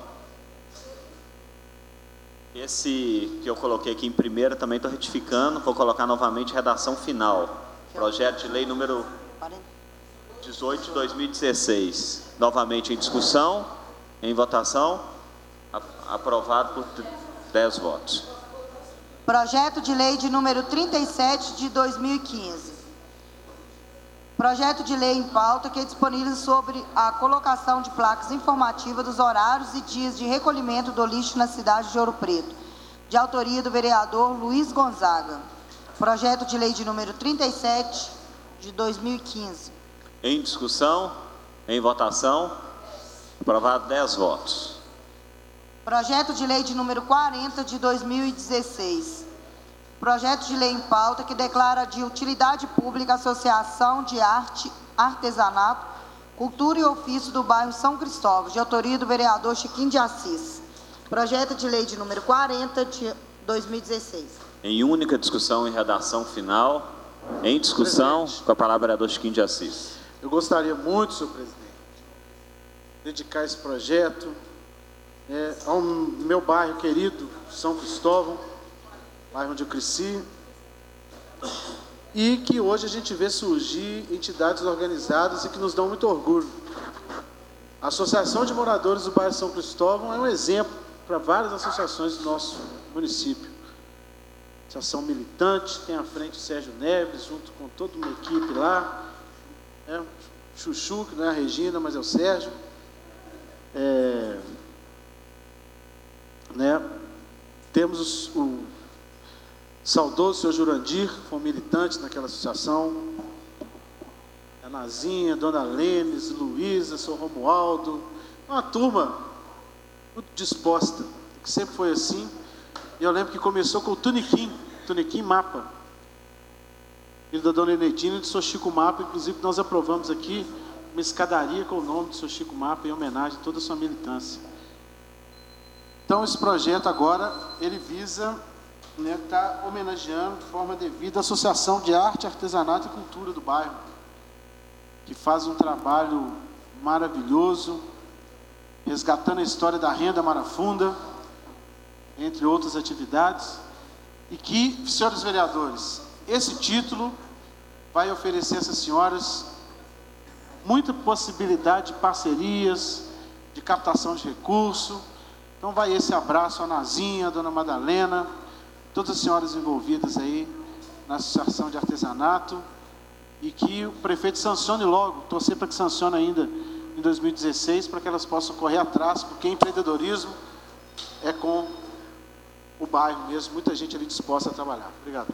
Esse que eu coloquei aqui em primeira também estou retificando, vou colocar novamente redação final. Projeto de lei número dezoito de dois mil e dezesseis. Novamente em discussão, em votação, a- aprovado por dez votos.
Projeto de lei de número trinta e sete de dois mil e quinze. Projeto de lei em pauta que disponibiliza sobre a colocação de placas informativas dos horários e dias de recolhimento do lixo na cidade de Ouro Preto, de autoria do vereador Luiz Gonzaga. Projeto de lei de número trinta e sete de dois mil e quinze.
Em discussão, em votação, aprovado dez votos.
Projeto de lei de número quarenta de dois mil e dezesseis. Projeto de lei em pauta que declara de utilidade pública a Associação de Arte, Artesanato, Cultura e Ofício do bairro São Cristóvão, de autoria do vereador Chiquinho de Assis. Projeto de lei de número quarenta de dois mil e dezesseis.
Em única discussão e redação final, em discussão,
Presidente.
com a palavra o vereador Chiquinho de Assis.
Eu gostaria muito, senhor presidente, de dedicar esse projeto é, ao meu bairro querido, São Cristóvão, bairro onde eu cresci, e que hoje a gente vê surgir entidades organizadas e que nos dão muito orgulho. A Associação de Moradores do bairro São Cristóvão é um exemplo para várias associações do nosso município. Associação militante, tem à frente o Sérgio Neves, junto com toda uma equipe lá, é, Chuchu, que não é a Regina, mas é o Sérgio. É, né, temos os, o saudoso senhor Jurandir, que foi um militante naquela associação, a Nazinha, Dona Lênis, Luísa, senhor Romualdo, uma turma muito disposta, que sempre foi assim. E eu lembro que começou com o Tuniquim, Tuniquim Mapa, filho da dona Enedina e do senhor Chico Mapa. Inclusive nós aprovamos aqui uma escadaria com o nome do senhor Chico Mapa, em homenagem a toda a sua militância. Então esse projeto agora, ele visa né, está homenageando de forma devida a Associação de Arte, Artesanato e Cultura do bairro, que faz um trabalho maravilhoso, resgatando a história da renda marafunda, entre outras atividades, e que, senhores vereadores, esse título vai oferecer a essas senhoras muita possibilidade de parcerias, de captação de recursos. Então vai esse abraço à Nazinha, a dona Madalena, todas as senhoras envolvidas aí na Associação de Artesanato, e que o prefeito sancione logo, torcer para que sancione ainda em dois mil e dezesseis, para que elas possam correr atrás, porque empreendedorismo é com o bairro mesmo, muita gente ali disposta a trabalhar. Obrigado.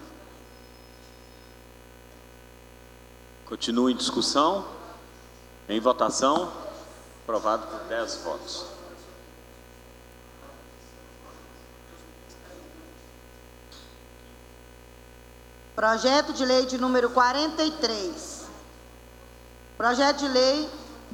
Continua em discussão, em votação, aprovado por dez votos.
Projeto de lei de número quarenta e três. Projeto de lei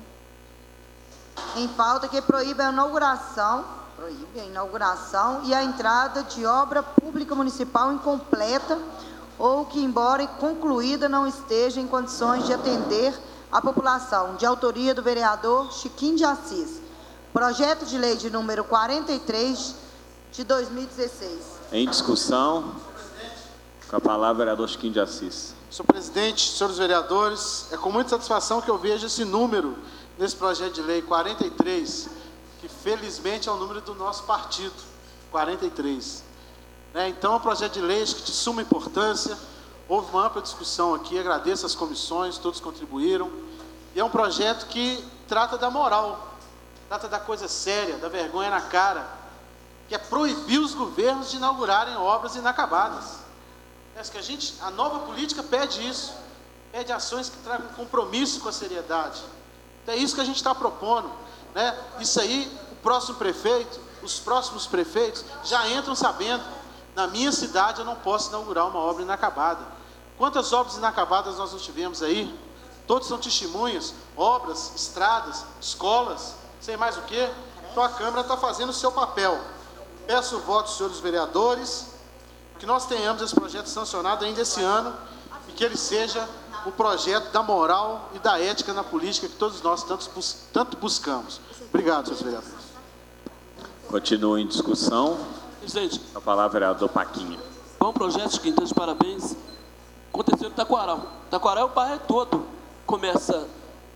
em pauta que proíbe a inauguração, proíbe a inauguração e a entrada de obra pública municipal incompleta ou que, embora concluída, não esteja em condições de atender a população, de autoria do vereador Chiquinho de Assis. Projeto de lei de número quarenta e três de dois mil e dezesseis.
Em discussão, com a palavra o vereador Chiquinho de Assis.
Senhor presidente, senhores vereadores, é com muita satisfação que eu vejo esse número nesse projeto de lei quarenta e três, que felizmente é o número do nosso partido, quarenta e três. Né? Então, é um projeto de lei de suma importância, houve uma ampla discussão aqui, agradeço as comissões, todos contribuíram, e é um projeto que trata da moral, trata da coisa séria, da vergonha na cara, que é proibir os governos de inaugurarem obras inacabadas. É que a, gente, a nova política pede isso, pede ações que tragam compromisso com a seriedade. Então é isso que a gente está propondo, né? Isso aí, o próximo prefeito, os próximos prefeitos já entram sabendo. Na minha cidade eu não posso inaugurar uma obra inacabada. Quantas obras inacabadas nós não tivemos aí? Todos são testemunhas, obras, estradas, escolas, sei mais o quê. Então a Câmara está fazendo o seu papel. Peço o voto dos senhores vereadores, que nós tenhamos esse projeto sancionado ainda esse ano e que ele seja o projeto da moral e da ética na política que todos nós tanto, tanto buscamos. Obrigado, senhores vereadores.
Continua em discussão.
Presidente.
A palavra, vereador Paquinha.
Bom projeto, Chiquinho, então de parabéns. Aconteceu no Taquaral. Taquaral, o bairro todo começa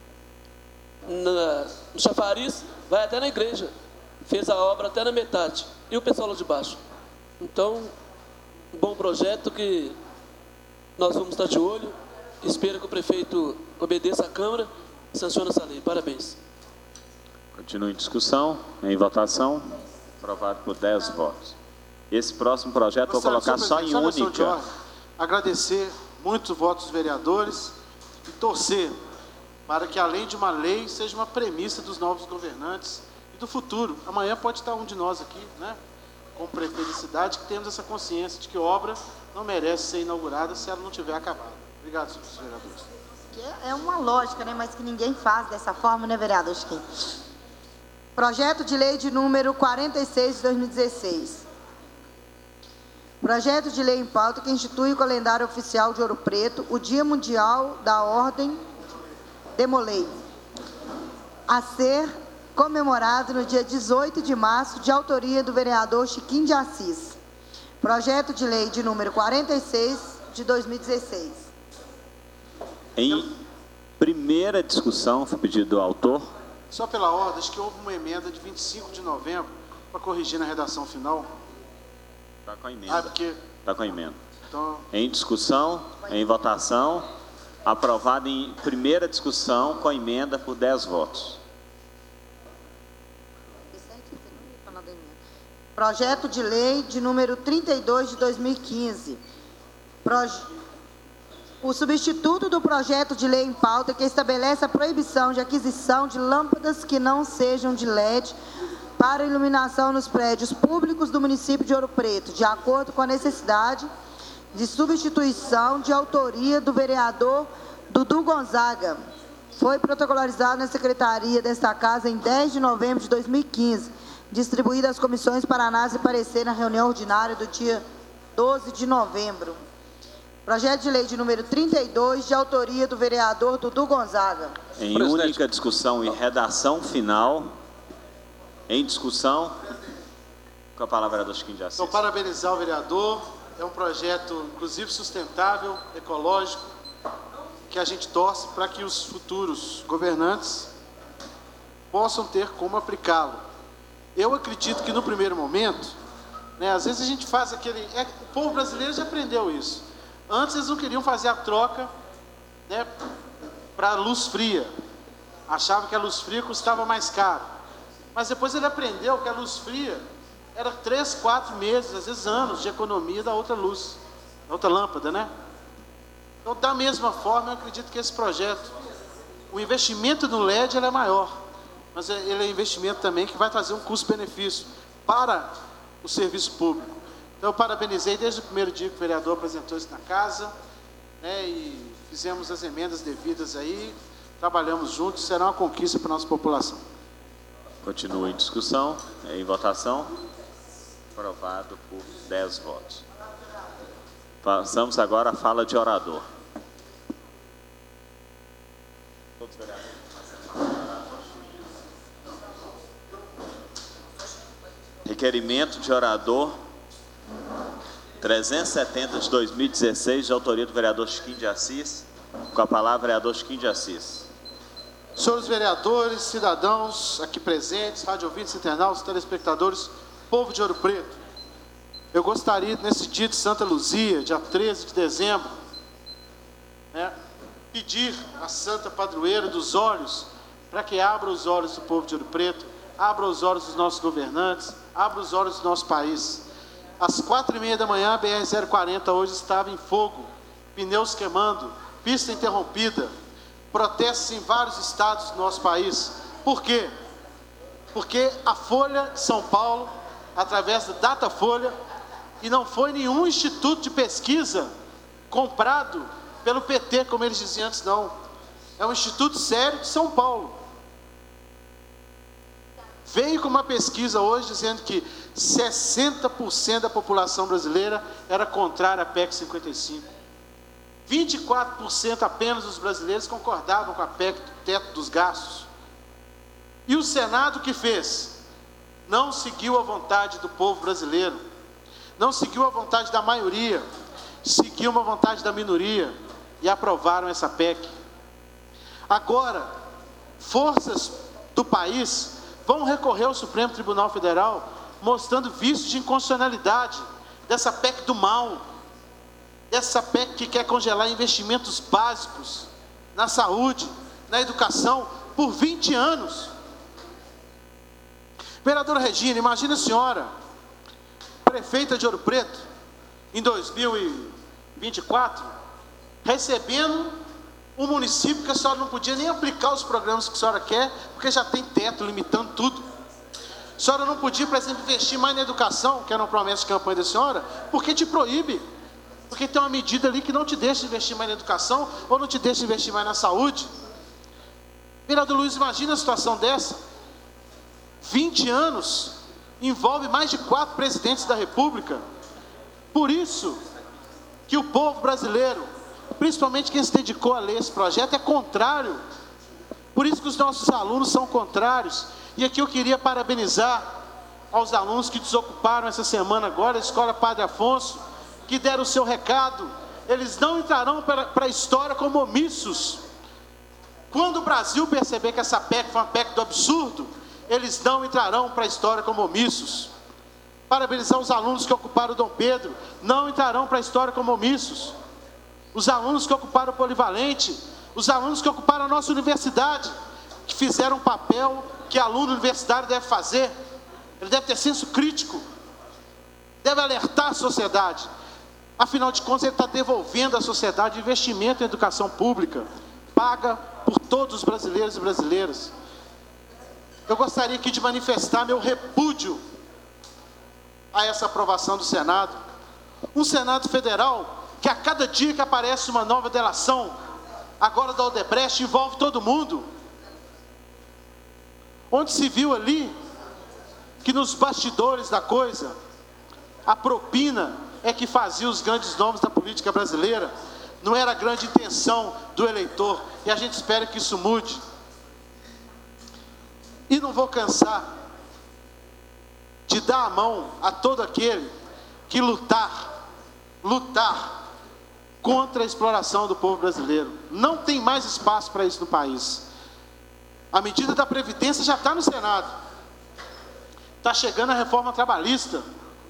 na, no chafariz, vai até na igreja. Fez a obra até na metade. E o pessoal lá de baixo. Então, um bom projeto que nós vamos estar de olho. Espero que o prefeito obedeça à Câmara e sancione essa lei. Parabéns.
Continua em discussão, em votação, aprovado por dez votos. Esse próximo projeto vou colocar só em única.
Agradecer muito os votos dos vereadores e torcer para que, além de uma lei, seja uma premissa dos novos governantes e do futuro. Amanhã pode estar um de nós aqui, né, como prefeito da cidade, que temos essa consciência de que obra não merece ser inaugurada se ela não tiver acabado. Obrigado, senhores vereadores.
Que é uma lógica, né, mas que ninguém faz dessa forma, né, vereador Chiquinho? Projeto de lei de número quarenta e seis de dois mil e dezesseis. Projeto de lei em pauta que institui o calendário oficial de Ouro Preto, o Dia Mundial da Ordem Demolei, a ser comemorado no dia dezoito de março, de autoria do vereador Chiquinho de Assis. Projeto de lei de número quarenta e seis de dois mil e dezesseis.
Em primeira discussão, foi pedido do autor.
Só pela ordem, acho que houve uma emenda de vinte e cinco de novembro para corrigir na redação final.
Está com a emenda.
Ah, porque...
Está com a emenda.
Então...
Em discussão, em votação, aprovado em primeira discussão com a emenda por dez votos.
Projeto de lei de número trinta e dois de dois mil e quinze. Proje... O substituto do projeto de lei em pauta que estabelece a proibição de aquisição de lâmpadas que não sejam de L E D para iluminação nos prédios públicos do município de Ouro Preto, de acordo com a necessidade de substituição de autoria do vereador Dudu Gonzaga. Foi protocolarizado na secretaria desta casa em dez de novembro de dois mil e quinze, distribuído às comissões para análise e parecer na reunião ordinária do dia doze de novembro. Projeto de lei de número trinta e dois, de autoria do vereador Dudu Gonzaga.
Em
Presidente.
única discussão e redação final. Em discussão. Com a palavra, vereador Chiquinho de Assis.
Então, parabenizar o vereador. É um projeto, inclusive, sustentável, ecológico, que a gente torce para que os futuros governantes possam ter como aplicá-lo. Eu acredito que, no primeiro momento, né, às vezes a gente faz aquele... É, o povo brasileiro já aprendeu isso. Antes eles não queriam fazer a troca, né, para luz fria. Achavam que a luz fria custava mais caro. Mas depois ele aprendeu que a luz fria era três, quatro meses, às vezes anos de economia da outra luz, da outra lâmpada, né? Então, da mesma forma, eu acredito que esse projeto, o investimento no L E D ele é maior, mas ele é investimento também que vai trazer um custo-benefício para o serviço público. Então, eu parabenizei desde o primeiro dia que o vereador apresentou isso na casa, né, e fizemos as emendas devidas aí, trabalhamos juntos, será uma conquista para a nossa população.
Continua em discussão, em votação. Aprovado por dez votos. Passamos agora à fala de orador. Todos vereadores. Requerimento de orador trezentos e setenta de dois mil e dezesseis, de autoria do vereador Chiquinho de Assis. Com a palavra, vereador Chiquinho de Assis.
Senhores vereadores, cidadãos aqui presentes, rádio ouvintes, internautas, telespectadores, povo de Ouro Preto, eu gostaria, nesse dia de Santa Luzia, dia treze de dezembro, né, pedir à Santa Padroeira dos olhos, para que abra os olhos do povo de Ouro Preto, abra os olhos dos nossos governantes, abra os olhos do nosso país. Às quatro e meia da manhã, a B R zero quarenta hoje estava em fogo, pneus queimando, pista interrompida, protestos em vários estados do nosso país. Por quê? Porque a Folha de São Paulo, através da Datafolha, e não foi nenhum instituto de pesquisa comprado pelo P T, como eles diziam antes, não. É um instituto sério de São Paulo. Veio com uma pesquisa hoje dizendo que sessenta por cento da população brasileira era contrária à P E C cinquenta e cinco. vinte e quatro por cento apenas dos brasileiros concordavam com a P E C do teto dos gastos. E o Senado que fez? Não seguiu a vontade do povo brasileiro, não seguiu a vontade da maioria, seguiu uma vontade da minoria e aprovaram essa P E C. Agora, forças do país vão recorrer ao Supremo Tribunal Federal mostrando vícios de inconstitucionalidade dessa P E C do mal, dessa P E C que quer congelar investimentos básicos na saúde, na educação, por vinte anos. Vereadora Regina, imagina a senhora, prefeita de Ouro Preto, em dois mil e vinte e quatro, recebendo um município que a senhora não podia nem aplicar os programas que a senhora quer, porque já tem teto limitando tudo. A senhora não podia, por exemplo, investir mais na educação, que era uma promessa de campanha da senhora, porque te proíbe. Porque tem uma medida ali que não te deixa investir mais na educação, ou não te deixa investir mais na saúde. Vereador Luiz, imagina a situação dessa. vinte anos, envolve mais de quatro presidentes da República. Por isso que o povo brasileiro, principalmente quem se dedicou a ler esse projeto, é contrário. Por isso que os nossos alunos são contrários. E aqui eu queria parabenizar aos alunos que desocuparam essa semana agora, a Escola Padre Afonso, que deram o seu recado. Eles não entrarão para, para a história como omissos. Quando o Brasil perceber que essa P E C foi uma P E C do absurdo, eles não entrarão para a história como omissos. Parabenizar os alunos que ocuparam o Dom Pedro, não entrarão para a história como omissos. Os alunos que ocuparam o Polivalente, os alunos que ocuparam a nossa universidade, que fizeram um papel que aluno universitário deve fazer. Ele deve ter senso crítico, deve alertar a sociedade. Afinal de contas, ele está devolvendo à sociedade investimento em educação pública, paga por todos os brasileiros e brasileiras. Eu gostaria aqui de manifestar meu repúdio a essa aprovação do Senado. Um Senado Federal que a cada dia que aparece uma nova delação, agora da Odebrecht, envolve todo mundo. Onde se viu ali que nos bastidores da coisa, a propina é que fazia os grandes nomes da política brasileira, não era a grande intenção do eleitor, e a gente espera que isso mude. E não vou cansar de dar a mão a todo aquele que lutar, lutar contra a exploração do povo brasileiro. Não tem mais espaço para isso no país. A medida da Previdência já está no Senado. Está chegando a reforma trabalhista.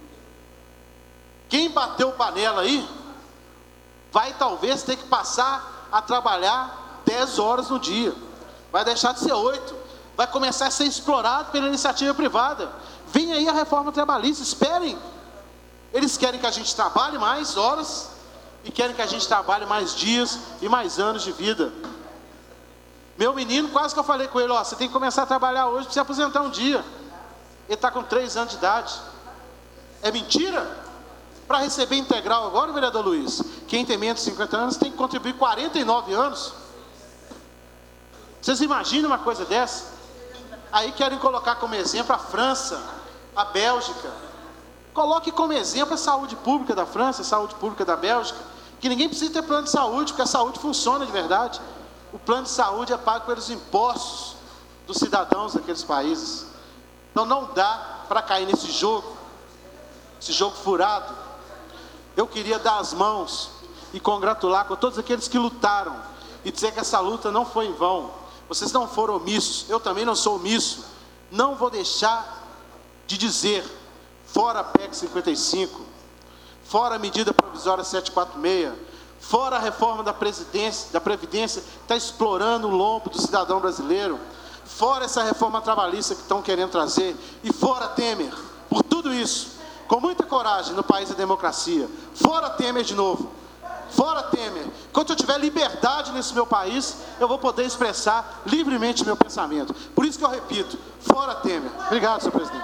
Quem bateu panela aí, vai talvez ter que passar a trabalhar dez horas no dia. Vai deixar de ser oito. Vai começar a ser explorado pela iniciativa privada. Vem aí a reforma trabalhista, esperem. Eles querem que a gente trabalhe mais horas e querem que a gente trabalhe mais dias e mais anos de vida. Meu menino, quase que eu falei com ele, ó, você tem que começar a trabalhar hoje para se aposentar um dia. Ele está com três anos de idade. É mentira? Para receber integral agora, vereador Luiz, quem tem menos de cinquenta anos tem que contribuir quarenta e nove anos. Vocês imaginam uma coisa dessa? Aí querem colocar como exemplo a França, a Bélgica. Coloque como exemplo a saúde pública da França, a saúde pública da Bélgica, que ninguém precisa ter plano de saúde, porque a saúde funciona de verdade. O plano de saúde é pago pelos impostos dos cidadãos daqueles países. Então não dá para cair nesse jogo, esse jogo furado. Eu queria dar as mãos e congratular com todos aqueles que lutaram e dizer que essa luta não foi em vão. Vocês não foram omissos, eu também não sou omisso. Não vou deixar de dizer, fora a P E C cinquenta e cinco, fora a medida provisória setecentos e quarenta e seis, fora a reforma da, presidência, da Previdência, que está explorando o lombo do cidadão brasileiro, fora essa reforma trabalhista que estão querendo trazer, e fora Temer, por tudo isso, com muita coragem no país da democracia, fora Temer de novo, fora Temer. Enquanto eu tiver liberdade nesse meu país, eu vou poder expressar livremente meu pensamento. Por isso que eu repito, fora Temer. Obrigado, senhor presidente.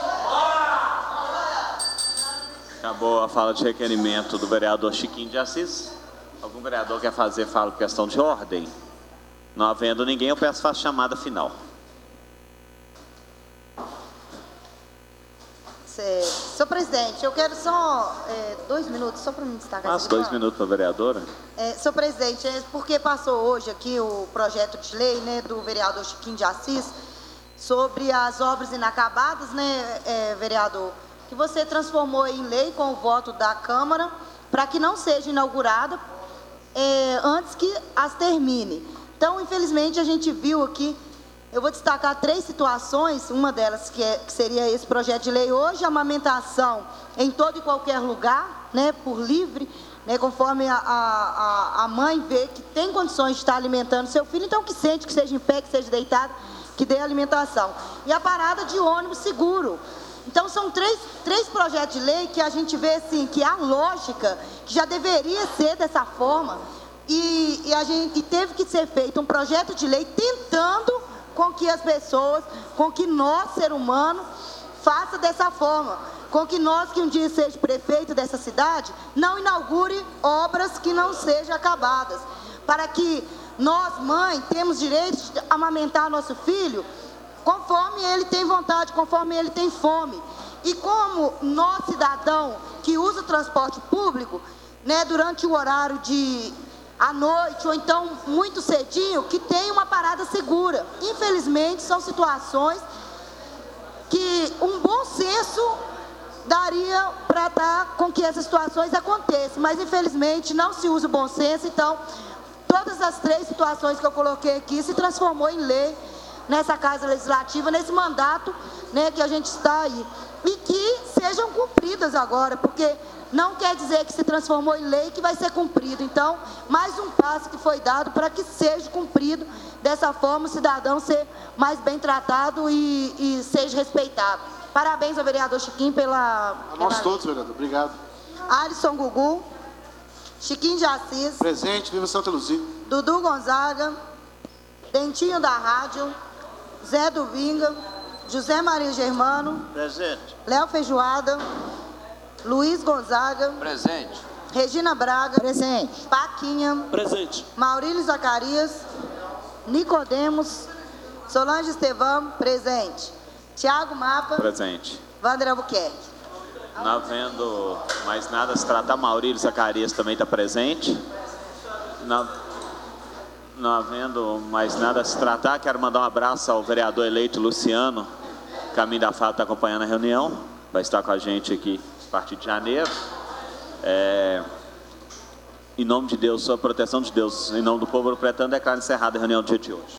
Acabou a fala de requerimento do vereador Chiquinho de Assis. Algum vereador quer fazer fala por questão de ordem? Não havendo ninguém, eu peço faça chamada final.
Senhor presidente, eu quero só é, dois minutos, só para me destacar.
Mas dois minutos para a vereadora.
É, senhor presidente, é porque passou hoje aqui o projeto de lei, né, do vereador Chiquinho de Assis sobre as obras inacabadas, né, é, vereador, que você transformou em lei com o voto da Câmara para que não seja inaugurada é, antes que as termine. Então, infelizmente, a gente viu aqui. Eu vou destacar três situações, uma delas que, é, que seria esse projeto de lei hoje, a amamentação em todo e qualquer lugar, né, por livre, né, conforme a, a, a mãe vê que tem condições de estar alimentando seu filho, então que sente, que seja em pé, que seja deitado, que dê alimentação. E a parada de ônibus seguro. Então são três, três projetos de lei que a gente vê assim, que a lógica, que já deveria ser dessa forma, e, e, a gente, e teve que ser feito um projeto de lei tentando com que as pessoas, com que nós, ser humano, faça dessa forma, com que nós, que um dia seja prefeito dessa cidade, não inaugure obras que não sejam acabadas, para que nós, mãe, temos direito de amamentar nosso filho conforme ele tem vontade, conforme ele tem fome. E como nós, cidadão, que usa o transporte público, né, durante o horário de à noite, ou então muito cedinho, que tem uma parada segura. Infelizmente, são situações que um bom senso daria para dar com que essas situações aconteçam, mas infelizmente não se usa o bom senso. Então, todas as três situações que eu coloquei aqui se transformou em lei nessa Casa Legislativa, nesse mandato, né, que a gente está aí. E que sejam cumpridas agora, porque não quer dizer que se transformou em lei que vai ser cumprido. Então, mais um passo que foi dado para que seja cumprido dessa forma, o cidadão ser mais bem tratado e, e seja respeitado. Parabéns ao vereador Chiquinho pela...
A nós
pela...
todos, vereador. Obrigado.
Alisson Gugu, Chiquinho de Assis.
Presente, viva Santa Luzia.
Dudu Gonzaga, Dentinho da Rádio, Zé do Vinga, José Maria Germano.
Presente.
Léo Feijoada, Luiz Gonzaga.
Presente.
Regina Braga. Presente. Paquinha.
Presente.
Maurílio Zacarias. Nicodemos. Solange Estevão. Presente. Tiago Mapa.
Presente.
Wander Albuquerque.
Não havendo mais nada a se tratar, Maurílio Zacarias também está presente. Não, não havendo mais nada a se tratar, quero mandar um abraço ao vereador eleito Luciano. Caminho da Fala está acompanhando a reunião, vai estar com a gente aqui a partir de janeiro. É, em nome de Deus, sob a proteção de Deus, em nome do povo pretendo declarar encerrada a reunião do dia de hoje.